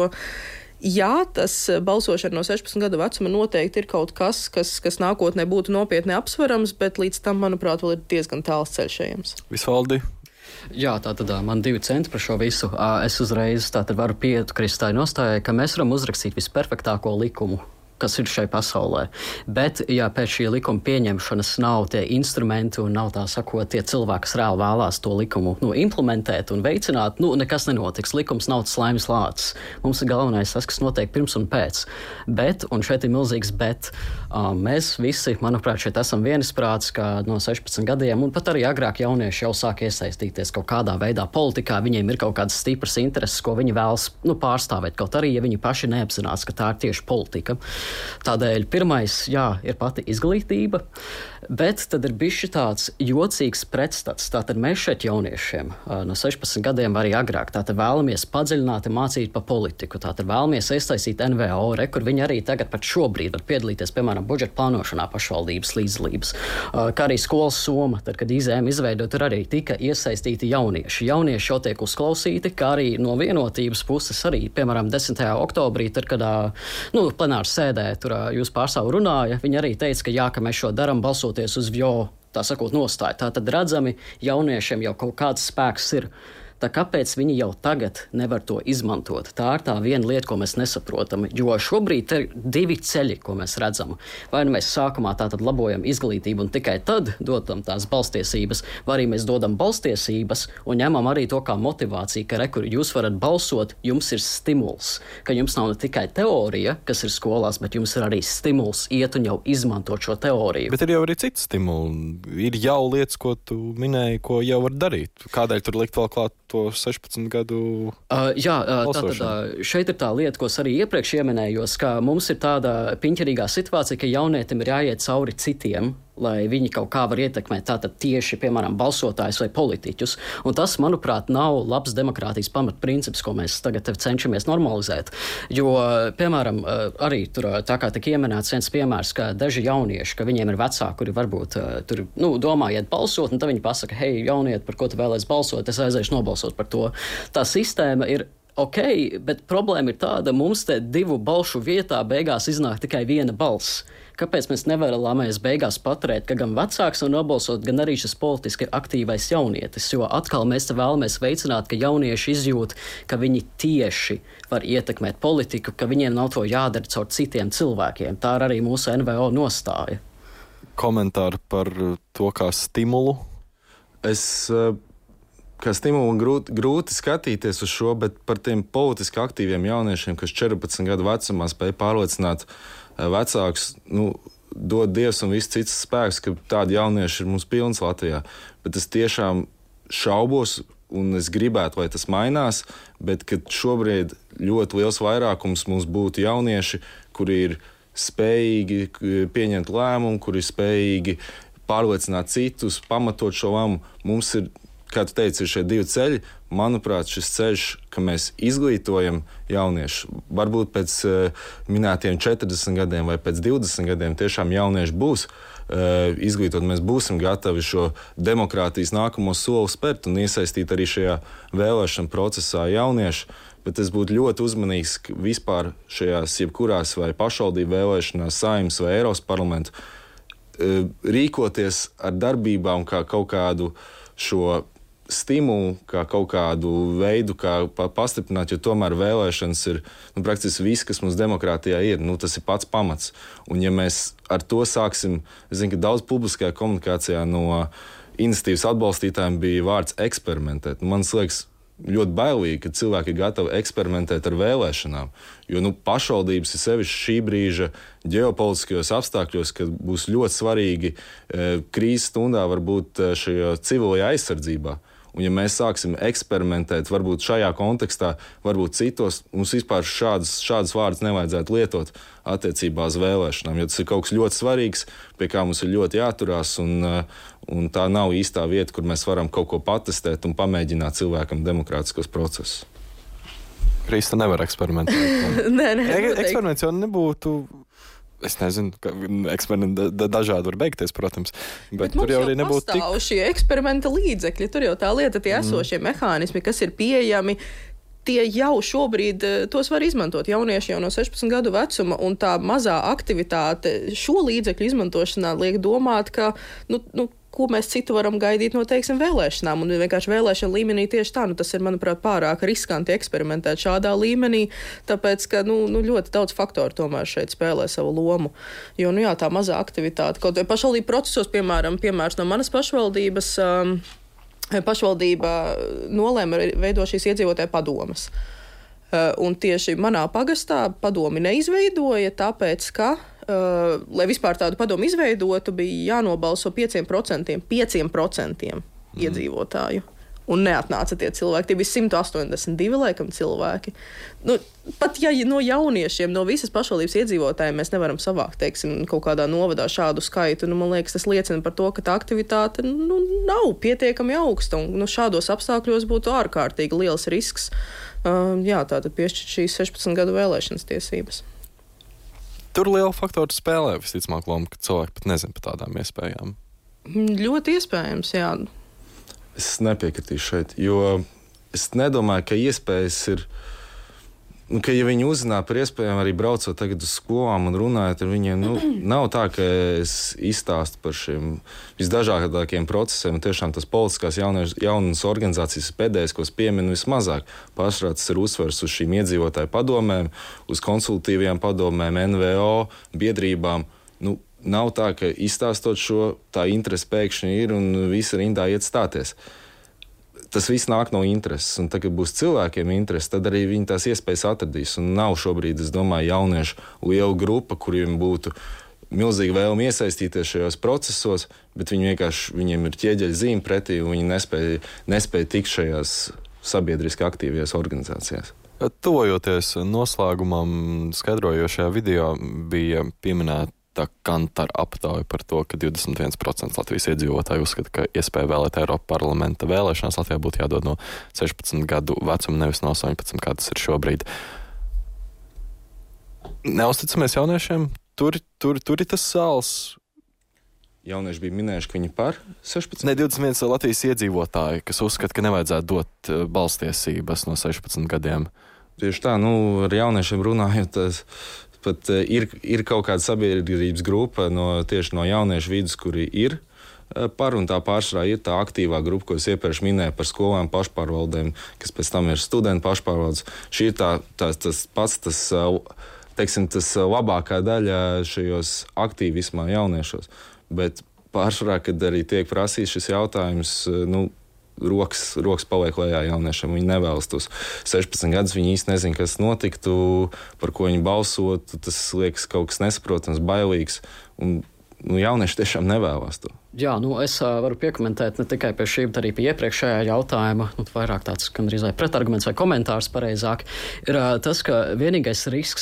jā, tas balsošana no sešpadsmit gadu vecuma noteikti ir kaut kas, kas, kas nākotnē būtu nopietni apsverams, bet līdz tam, manuprāt, vēl ir diezgan tāls ceļš ejams. Visvaldi? Jā, tātad man divi centi par šo visu. Es uzreiz tātad varu piekrist tai nostājai, ka mēs varam uzrakstīt visperfektāko likumu, kas ir šai pasaulē. Bet, ja pēc šī likuma pieņemšanas nav tie instrumenti un nav tā sakot tie cilvēki, kas reāli vēlās to likumu nu, implementēt un veicināt, nu, nekas nenotiks. Likums nav tas laimes lācis. Mums ir galvenais tas, kas notiek pirms un pēc. Bet, un šeit ir milzīgs bet, uh, mēs visi, manuprāt, šeit esam vienisprāts, ka no sešpadsmit gadiem, un pat arī agrāk jaunieši jau sāk iesaistīties kaut kādā veidā politikā, viņiem ir kaut kādas stipras intereses, ko viņi vēlas nu, pārstāvēt, kaut arī, ja viņi paši neapzinās, ka tā ir tieši politika. Tādēļ pirmais, jā, ir pati izglītība, bet tad ir bišķi tāds jocīgs pretstats. Tātad mēs šeit jauniešiem no sešpadsmit gadiem arī agrāk tātad vēlamies padziļināti mācīt par politiku, tātad vēlamies iesaistīt N V O, re, kur viņi arī tagad pat šobrīd var piedalīties, piemēram, budžeta plānošanā pašvaldības līdzdalības, kā arī skolas soma, tad, kad I Z M izveidot, tur arī tika iesaistīti jaunieši. Jaunieši jau tiek uzklausīti, kā arī no vienotības puses arī, piemēram, desmitajā oktobrī, tad, kad nu, plenārs sēdē tur jūs pārstāvu runāja, viņi arī teica, ka jā, ka mēs šo daram balsoties uz V J O, tā sakot, nostāju. Tā tad redzami jauniešiem jau kaut kāds spēks ir. Tā kāpēc viņi jau tagad nevar to izmantot? Tā ir tā viena lieta, ko mēs nesaprotam, jo šobrīd ir divi ceļi, ko mēs redzam. Vai nu mēs sākumā tātad labojam izglītību un tikai tad dodam tās balstiesības, vai arī mēs dodam balstiesības un ņemam arī to kā motivāciju, ka re, kur jūs varat balsot, jums ir stimuls, ka jums nav ne tikai teorija, kas ir skolās, bet jums ir arī stimuls iet un jau izmantot šo teoriju. Bet ir jau arī cits stimuli. Ir jau lietas, ko tu minēji, ko jau var darīt. Kādēļ tur likt vēl klāt to sešpadsmit gadu uh, jā, uh, balsošanu? Tātad uh, šeit ir tā lieta, ko es arī iepriekš ieminējos, ka mums ir tāda piņķerīgā situācija, ka jaunietim ir jāiet cauri citiem, lai viņi kaut kā var ietekmēt tātad tieši, piemēram, balsotājus vai politiķus. Un tas, manuprāt, nav labs demokrātijas pamatprincips, ko mēs tagad cenšamies normalizēt. Jo, piemēram, arī tur tā kā tik ieminēts viens piemērs, ka daži jaunieši, ka viņiem ir vecāki, kuri varbūt tur, nu, domā iet balsot, un tad viņi pasaka, hei, jauniet, par ko tu vēlēs balsot, es aiziešu nobalsot par to. Tā sistēma ir ok, bet problēma ir tāda, mums te divu balšu vietā beigās iznāk tikai viena balss. Kāpēc mēs nevēlamies beigās paturēt, ka gan vecāks var nobalsot, gan arī šis politiski aktīvais jaunietis? Jo atkal mēs te vēlamies veicināt, ka jaunieši izjūt, ka viņi tieši var ietekmēt politiku, ka viņiem nav to jādara caur citiem cilvēkiem. Tā ir arī mūsu N V O nostāja. Komentāri par to kā stimulu? Es... Kā stimulu grūti, grūti skatīties uz šo, bet par tiem politiski aktīviem jauniešiem, kas četrpadsmit gadu vecumā spēj pārliecināt vecākus, nu, dod Dievs un viss cits spēks, ka tādi jaunieši ir mums pilns Latvijā. Bet es tiešām šaubos, un es gribētu, lai tas mainās, bet kad šobrīd ļoti liels vairākums mums būtu jaunieši, kuri ir spējīgi pieņemt lēmumu, kuri ir spējīgi pārliecināt citus, pamatot šo lēmumu, mums ir kā tu teici, ir šie divi ceļi. Manuprāt, šis ceļš, ka mēs izglītojam jauniešus, varbūt pēc uh, minētiem četrdesmit gadiem vai pēc divdesmit gadiem tiešām jaunieši būs uh, izglītot. Mēs būsim gatavi šo demokrātijas nākamo soli spērt un iesaistīt arī šajā vēlēšana procesā jauniešu. Bet es būtu ļoti uzmanīgs vispār šajās jebkurās vai pašvaldību vēlēšanās, Saeimas vai Eiropas parlamentu uh, rīkoties ar darbībām kā kaut kādu šo stimulu, kā kaut kādu veidu, kā pastiprināt, jo tomēr vēlēšanas ir nu, praktiski viss, kas mums demokrātijā ir. Nu, tas ir pats pamats. Un ja mēs ar to sāksim, es zinu, ka daudz publiskajā komunikācijā no iniciatīvas atbalstītājiem bija vārds eksperimentēt. Nu, man liekas, ļoti bailīgi, ka cilvēki ir gatavi eksperimentēt ar vēlēšanām. Jo nu, pašvaldības ir sevišķi šī brīža ģeopolitiskajos apstākļos, kad būs ļoti svarīgi e, krīzes stundā varbūt šajā civilajā aizsardzībā. Un ja mēs sāksim eksperimentēt, varbūt šajā kontekstā, varbūt citos, mums vispār šādas, šādas vārdas nevajadzētu lietot attiecībā uz vēlēšanām, jo tas ir kaut kas ļoti svarīgs, pie kā mums ir ļoti jāturās, un, un tā nav īstā vieta, kur mēs varam kaut ko patestēt un pamēģināt cilvēkam demokrātiskos procesus. Krista nevar eksperimentēt. nē, nē, Eksperiments jau nebūtu... Es nezinu, ka eksperimenti da, dažādi var beigties, protams. Bet, bet tur jau arī nebūtu tik... šie eksperimenta līdzekļi, tur jau tā lieta, tie esošie mm. mehānismi, kas ir pieejami, tie jau šobrīd tos var izmantot jaunieši jau no sešpadsmit gadu vecuma, un tā mazā aktivitāte šo līdzekļu izmantošanā liek domāt, ka, nu, nu ko mēs citu varam gaidīt no, teiksim, vēlēšanām. Un vienkārši vēlēšana līmenī tieši tā, nu tas ir, manuprāt, pārāk riskanti eksperimentēt šādā līmenī, tāpēc, ka, nu, nu ļoti daudz faktoru tomēr šeit spēlē savu lomu. Jo, nu jā, tā mazā aktivitāte, kaut vai pašvaldību procesos, piemēram, piemērs no manas pašvaldības, um, pašvaldība nolēma veidot šīs iedzīvotāju padomas. Uh, un tieši manā pagastā padomi neizveidoja, tāpēc, ka Uh, lai vispār tādu padomu izveidotu, bija jānobalso pieciem procentiem, pieciem procentiem mm. iedzīvotāju. Un neatnāca tie cilvēki. Tie bija simt astoņdesmit divi laikam cilvēki. Nu, pat ja no jauniešiem, no visas pašvaldības iedzīvotājiem mēs nevaram savākt, teiksim, kaut kādā novadā šādu skaitu, nu, man liekas, tas liecina par to, ka tā aktivitāte nu, nav pietiekami augsta. Un nu, šādos apstākļos būtu ārkārtīgi liels risks. Uh, jā, tātad piešķirt šīs sešpadsmit gadu vēlēšanas tiesības. Tur liela faktora spēlē, visticamāk, lomu, ka cilvēki pat nezina par tādām iespējām. Ļoti iespējams, jā. Es nepiekritīšu šeit, jo es nedomāju, ka iespējas ir, nu, ka ja viņi uzzinātu par iespējām arī braucot tagad uz skolām un runājot ar viņiem, nu, nav tā, ka es izstāstu par šiem visdažādākiem procesiem, un tiešām tas politiskās jauniešu, jaunas organizācijas pēdējais, ko es pieminu vismazāk. Pārsvarā tas ir uzsvers uz šīm iedzīvotāju padomēm, uz konsultīvajām padomēm, N V O, biedrībām. Nu, nav tā, ka izstāstot šo, tā interese pēkšņi ir un visi rindā iet stāties. Tas viss nāk no intereses, un tad, kad būs cilvēkiem interese, tad arī viņi tās iespējas atradīs. Un nav šobrīd, es domāju, jauniešu liela grupa, kuriem būtu milzīgi vēlmi iesaistīties šajos procesos, bet viņi vienkārši, viņiem ir ķieģeļa zīme pretī, un viņi nespēja, nespēja tikt šajās sabiedriski aktīvajās organizācijās. Tuvojoties noslēgumam, skaidrojošajā video bija pieminēta Kantara aptauja par to, ka divdesmit viens procents Latvijas iedzīvotāji uzskata, ka iespēja vēlēt Eiropas parlamenta vēlēšanās Latvijā būtu jādod no sešpadsmit gadu vecuma, nevis no astoņpadsmit, kā tas ir šobrīd. Neusticamies jauniešiem? Tur, tur, tur ir tas sāls. Jaunieši bija minējuši, ka viņi par sešpadsmit? Ne, divdesmit viens Latvijas iedzīvotāji, kas uzskata, ka nevajadzētu dot balstiesības no sešpadsmit gadiem. Tieši tā, nu, ar jauniešiem runājot, tas pat ir, ir kaut kāda sabiedrības grupa no, tieši no jauniešu vidus, kuri ir par, un tā pārsvarā ir tā aktīvā grupa, ko es iepriekš minēju par skolām pašpārvaldēm, kas pēc tam ir studentu pašpārvaldes. Šī ir tā, tā, tas pats, tas, teiksim, tas labākā daļa šajos aktīvismā jauniešos. Bet pārsvarā, kad arī tiek prasīts šis jautājums, nu, Rokas, rokas paliek lejā jauniešiem. Viņi nevēlas tos sešpadsmit gadus, viņi īsti nezina, kas notiktu, par ko viņi balsotu. Tas liekas kaut kas nesaprotams, bailīgs. Un, nu, jaunieši tiešām nevēlas to. Jā, nu es uh, varu piekomentēt ne tikai pie šī, bet arī pie iepriekšējā jautājuma, nu, vairāk tāds gandrīz vai pretarguments vai komentārs pareizāk, ir uh, tas, ka vienīgais risks,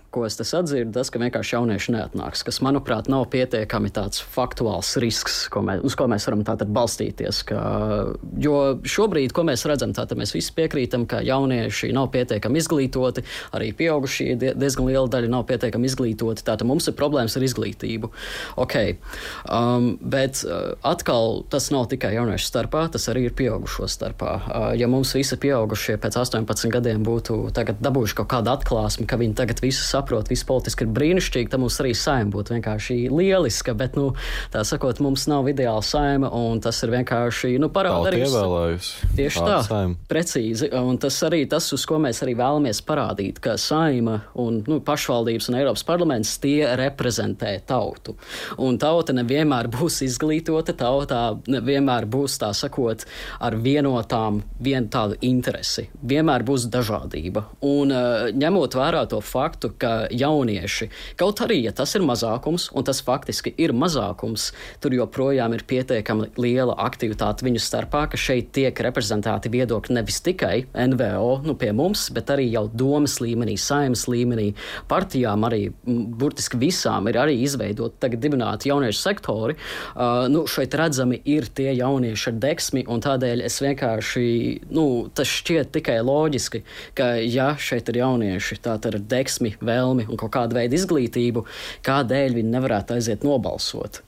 ko es tas atzirdu, tas, ka vienkārši jaunieši neatnāks, kas, manuprāt, nav pietiekami tāds faktuāls risks, ko mēs, uz ko mēs varam tātad balstīties. Ka, jo šobrīd, ko mēs redzam, tātad mēs visi piekrītam, ka jaunieši nav pietiekami izglītoti, arī pieaugušie diezgan liela daļa nav pietiekami izglītoti, tātad mums ir problēmas ar izglītību. Okay. Um, bet uh, atkal tas nav tikai jauniešu starpā, tas arī ir pieaugušo starpā. Uh, ja mums visi pieaugušie pēc astoņpadsmit gadiem būtu tagad dabūjuši kaut kādu atklāsmi, ka viņi tagad visu saprot, viss politiski ir brīnišķīgi, tad mums arī saima būtu vienkārši lieliska, bet, nu, tā sakot, mums nav ideāla saima, un tas ir vienkārši, nu, parāda arī... ievēlējusi. Tieši tā, saima. Precīzi, un tas arī tas, uz ko mēs arī vēlamies parādīt, ka saima un, nu, pašvaldības un Eiropas parlaments tie reprezentē tautu. Un tauta nevienmēr būs izglītota, tautā nevienmēr būs, tā sakot, ar vienotām, vienu tādu interesi. Vienmēr būs dažādība. Un ņemot vērā to faktu, ka jaunieši, kaut arī, ja tas ir mazākums, un tas faktiski ir mazākums, tur joprojām ir pietiekami liela aktivitāte viņu starpā, ka šeit tiek reprezentēti viedokļi nevis tikai N V O, nu pie mums, bet arī jau domas līmenī, saimas līmenī, partijām arī, burtiski visām ir arī izveidot, tagad dibināti jauniešu sektori. Uh, nu, šeit redzami ir tie jaunieši ar deksmi, un tādēļ es vienkārši, nu, tas šķiet tikai loģiski, ka, ja šeit ir jaunieši, tātad ar deksmi, vēlmi un kaut kādu veidu izglītību, kādēļ viņi nevarētu aiziet nobalsot?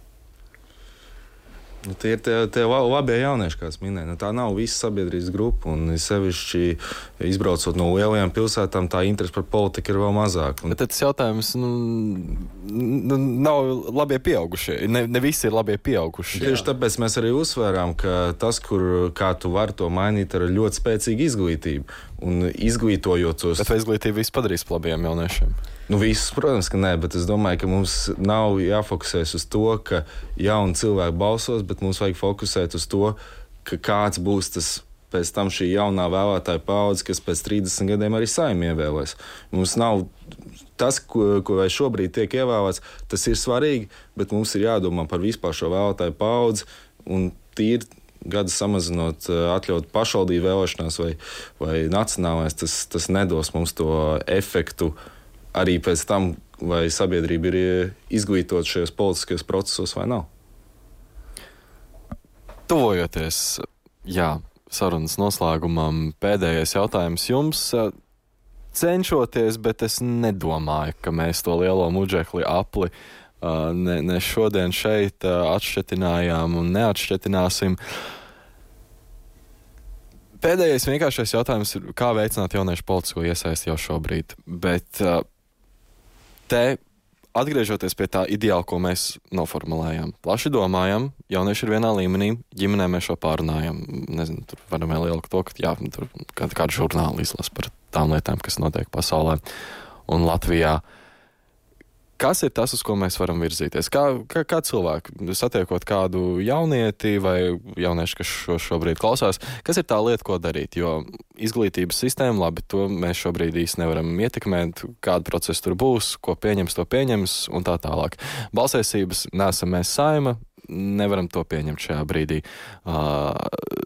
Nu, tie ir tie, tie labie jaunieši, kā es minēju. Nu, tā nav visa sabiedrības grupa, un sevišķi izbraucot no lielajām pilsētām, tā interese par politiku ir vēl mazāk. Un... Bet tas jautājums, nu, nu nav labie pieaugušie. Ne, ne visi ir labie pieaugušie. Tieši tāpēc mēs arī uzsvērām, ka tas, kur, kā tu vari to mainīt, ir ļoti spēcīga izglītība. Un izglītojot tos... Bet vai izglītība viss padarīs par labiem jauniešiem? Nu, visus, protams, ka nē, bet es domāju, ka mums nav jāfokusēs uz to, ka jauni cilvēki balsos, bet mums vajag fokusēt uz to, ka kāds būs tas pēc tam šī jaunā vēlētāja paudze, kas pēc trīsdesmit gadiem arī saimi ievēlēs. Mums nav tas, ko, ko vai šobrīd tiek ievēlēts, tas ir svarīgi, bet mums ir jādomā par vispār šo vēlētāju paudzi un tīri gadu samazinot, atļaut pašvaldību vēlēšanās vai, vai nacionālais, tas, tas nedos mums to efektu arī pēc tam, vai sabiedrība ir izglītot šajos politiskajos procesos vai nav. Tuvojoties, jā, sarunas noslēgumam, pēdējais jautājums jums. Cenšoties, bet es nedomāju, ka mēs to lielo muģekli apli ne, ne šodien šeit atšķetinājām un neatšķetināsim. Pēdējais vienkāršais jautājums ir, kā veicināt jauniešu politisko iesaisti jau šobrīd. Bet te, atgriežoties pie tā ideāla, ko mēs noformulējam, plaši domājam, jaunieši ir vienā līmenī, ģimenē mēs šo pārunājam. Nezinu, tur varam vēl ielikt to, ka jā, tur kādu, kādu žurnālu izlas par tām lietām, kas notiek pasaulē un Latvijā. Kas ir tas, uz ko mēs varam virzīties? Kā, kā, kā cilvēki, satiekot kādu jaunieti vai jauniešu, kas šo, šobrīd klausās, kas ir tā lieta, ko darīt? Jo izglītības sistēma, labi, to mēs šobrīd īsti nevaram ietekmēt, kādu procesu tur būs, ko pieņems, to pieņems un tā tālāk. Balsēsības nesam mēs saima, nevaram to pieņemt šajā brīdī. Uh,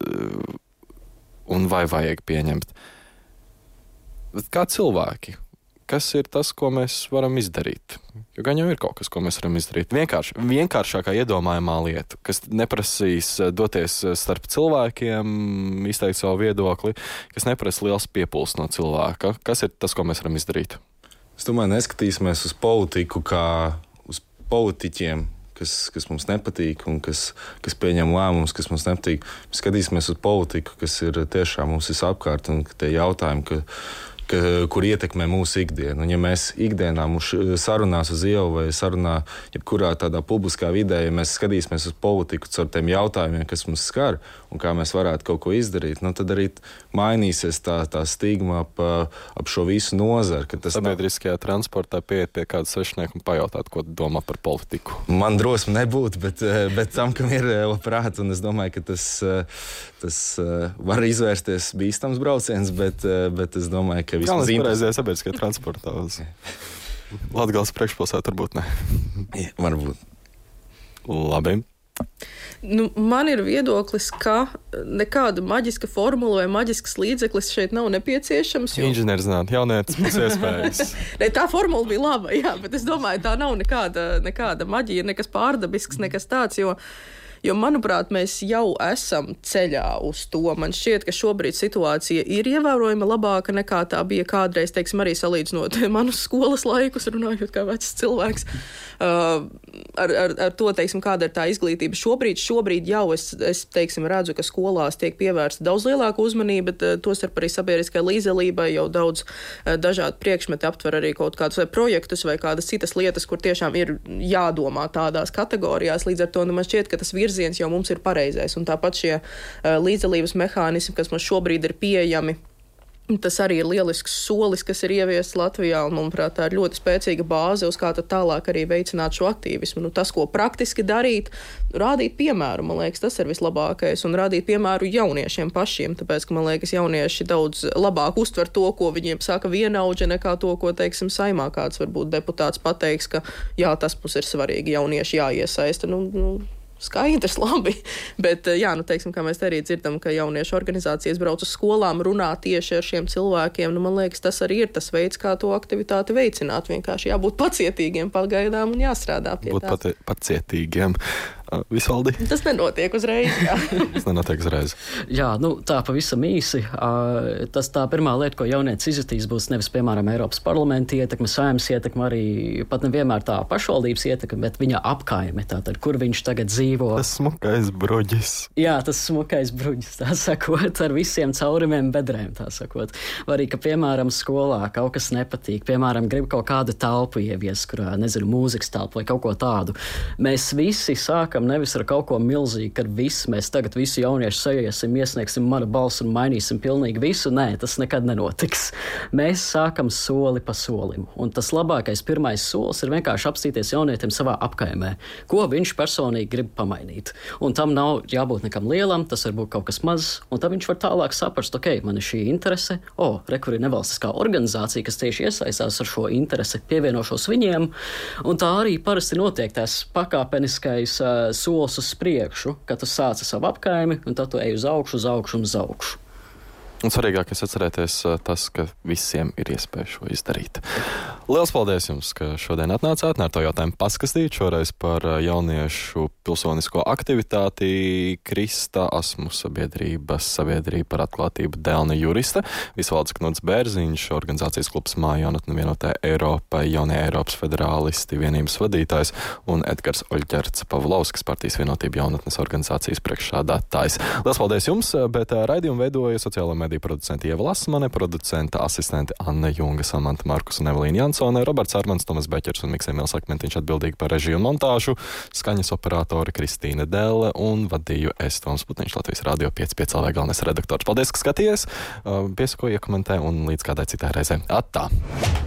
un vai vajag pieņemt? Bet kā cilvēki? Kas ir tas, ko mēs varam izdarīt? Jo gan jau ir kaut kas, ko mēs varam izdarīt. Vienkārši, vienkāršākā iedomājamā lieta, kas neprasīs doties starp cilvēkiem, izteikt savu viedokli, kas neprasa liels piepūles no cilvēka. Kas ir tas, ko mēs varam izdarīt? Es domāju, neskatīsimies uz politiku kā uz politiķiem, kas, kas mums nepatīk un kas, kas pieņem lēmumus, kas mums nepatīk. Mēs skatīsimies uz politiku, kas ir tiešām mums visapkārt un tie jautājumi, ka Ka, kur ietekmē mūsu ikdienu. Un ja mēs ikdienā mūsu sarunās uz ielu vai sarunā jebkurā tādā publiskā vidē, ja mēs skatīsimies uz politiku caur tiem jautājumiem, kas mums skar un kā mēs varētu kaut ko izdarīt, nu, tad arī mainīsies tā, tā stigma ap, ap šo visu nozaru. Sabiedriskajā nav... transportā pieiet pie kāda svešinieka un pajautāt, ko domā par politiku. Man drosme nebūtu, bet, bet tam, kam ir labprāt, un es domāju, ka tas, tas var izvērsties bīstams brauciens, bet, bet es domāju, ka Galvenais pareizajā sabiedriskajā transportā uz Latgales priekšpilsētu varbūt ne. Ja, varbūt. Labi. Nu, man ir viedoklis, ka nekāda maģiska formula vai maģisks līdzeklis šeit nav nepieciešams. Jo... Inženierzinātne, jaunietis, pēc iespējas. Ne, tā formula bija laba, jā, bet es domāju, tā nav nekāda, nekāda maģija, nekas pārdabisks, nekas tāds, jo Jo, manuprāt, mēs jau esam ceļā uz to. Man šķiet, ka šobrīd situācija ir ievērojami labāka nekā tā bija kādreiz, teiksim, arī salīdzinot manus skolas laikus, runājot kā vecs cilvēks. Uh, ar, ar, ar to, teiksim, kāda ir tā izglītība šobrīd. Šobrīd jau es, es teiksim, redzu, ka skolās tiek pievērsta daudz lielāka uzmanība, bet tostarp arī sabiedriskai līdzdalībai jau daudz uh, dažādi priekšmeti aptver arī kaut kādus vai projektus vai kādas citas lietas, kur tiešām ir jādomā tādās kategorijās. Līdz ar to nu, man šķiet, ka tas virziens jau mums ir pareizais. Un tāpat šie uh, līdzdalības mehānismi, kas mums šobrīd ir pieejami, tas arī ir lielisks solis, kas ir ieviests Latvijā, un, manuprāt, tā ir ļoti spēcīga bāze, uz kā tad tālāk arī veicināt šo aktīvismu. Nu, tas, ko praktiski darīt, rādīt piemēru, man liekas, tas ir vislabākais, un rādīt piemēru jauniešiem pašiem, tāpēc, ka, man liekas, jaunieši daudz labāk uztver to, ko viņiem saka vienaudži, nekā to, ko, teiksim, saimā kāds varbūt deputāts pateiks, ka jā, tas mums ir svarīgi, jaunieši jāiesaista. Nu, nu, skaidrs, labi, bet, jā, nu, teiksim, kā mēs arī dzirdam, ka jauniešu organizācijas brauc uz skolām, runā tieši ar šiem cilvēkiem, nu, man liekas, tas arī ir tas veids, kā to aktivitāti veicināt, vienkārši jābūt pacietīgiem pagaidām un jāstrādā pie būt tās. Būt pacietīgiem. Uh, Visvaldi? Tas nenotiek uzreiz, jā. Tas nenotiek uzreiz. Jā, nu, tā pavisam īsi. Uh, tas tā pirmā lieta, ko jaunietis izjutīs, būs nevis, piemēram, Eiropas parlamenta ietekme, Saeimas ietekme, arī pat nevienmēr tā pašvaldības ietekme, bet viņa apkaime, tātad, kur viņš tagad dzīvo. Tas smukais bruģis. Jā, tas smukais bruģis, tā sakot, ar visiem caurimiem bedrēm, tā sakot. Vai arī, ka, piemēram, skolā kaut kas nepatīk, piemēram, grib kaut kādu telpu ievies, kurā, nezinu, mūzikas telpu vai kaut ko tādu. Mēs visi sākam nevis ar kaut ko milzīgu, ka visi mēs tagad visi jaunieši saiesim, iesniegsim manu balsu un mainīsim pilnīgi visu. Nē, tas nekad nenotiks. Mēs sākam soli pa solim. Un tas labākais pirmais solis ir vienkārši apstīties jaunietim savā apkaimē, ko viņš personīgi grib pamainīt. Un tam nav jābūt nekam lielam, tas var būt kaut kas mazs, un tad viņš var tālāk saprast, ok, man ir šī interese, o, re, kur ir nevalstiskā organizācija, kas tieši iesaistās ar šo interesi, pievienošos viņiem, un tā arī parasti notiek tās pakāpeniskais uh, solis uz priekšu, kad tu sāci savu apkaimi, un tad tu ej uz augšu, uz augšu un uz augšu. Un svarīgākais atcerēties tas, ka visiem ir iespēja šo izdarīt. Liels paldies jums, ka šodien atnācāt, ar to jautājumu paskastīt, šoreiz par jauniešu pilsonisko aktivitāti. Krista Asmu sabiedrības sabiedrība par atklātību Delna juriste, Visvalds Knuds Bērziņš, organizācijas klubs Māja jaunatne vienotē Eiropai, jaunie Eiropas federālisti vienības vadītājs un Edgars Oļģerts Pavlovskis, partijas vienotība jaunatnes organizācijas priekšsādātājs. Liels paldies jums, bet raidījumu veidoja sociālo mediju producenti Ieva Lasmane, producenta asistenti Anne Junga, Samanta Markus un Evelīna Jansone, Roberts Armans, Tomas Beķers un Miks Emils Akmentiņš atbildīgi par režiju un montāžu, skaņas operātori Kristīne Delle un vadīju es Toms Putniņš, Latvijas Radio pieci pieci L V galvenais redaktors. Paldies, ka skaties, piesakoji, iekomentē un līdz kādai citai reizē. Attā!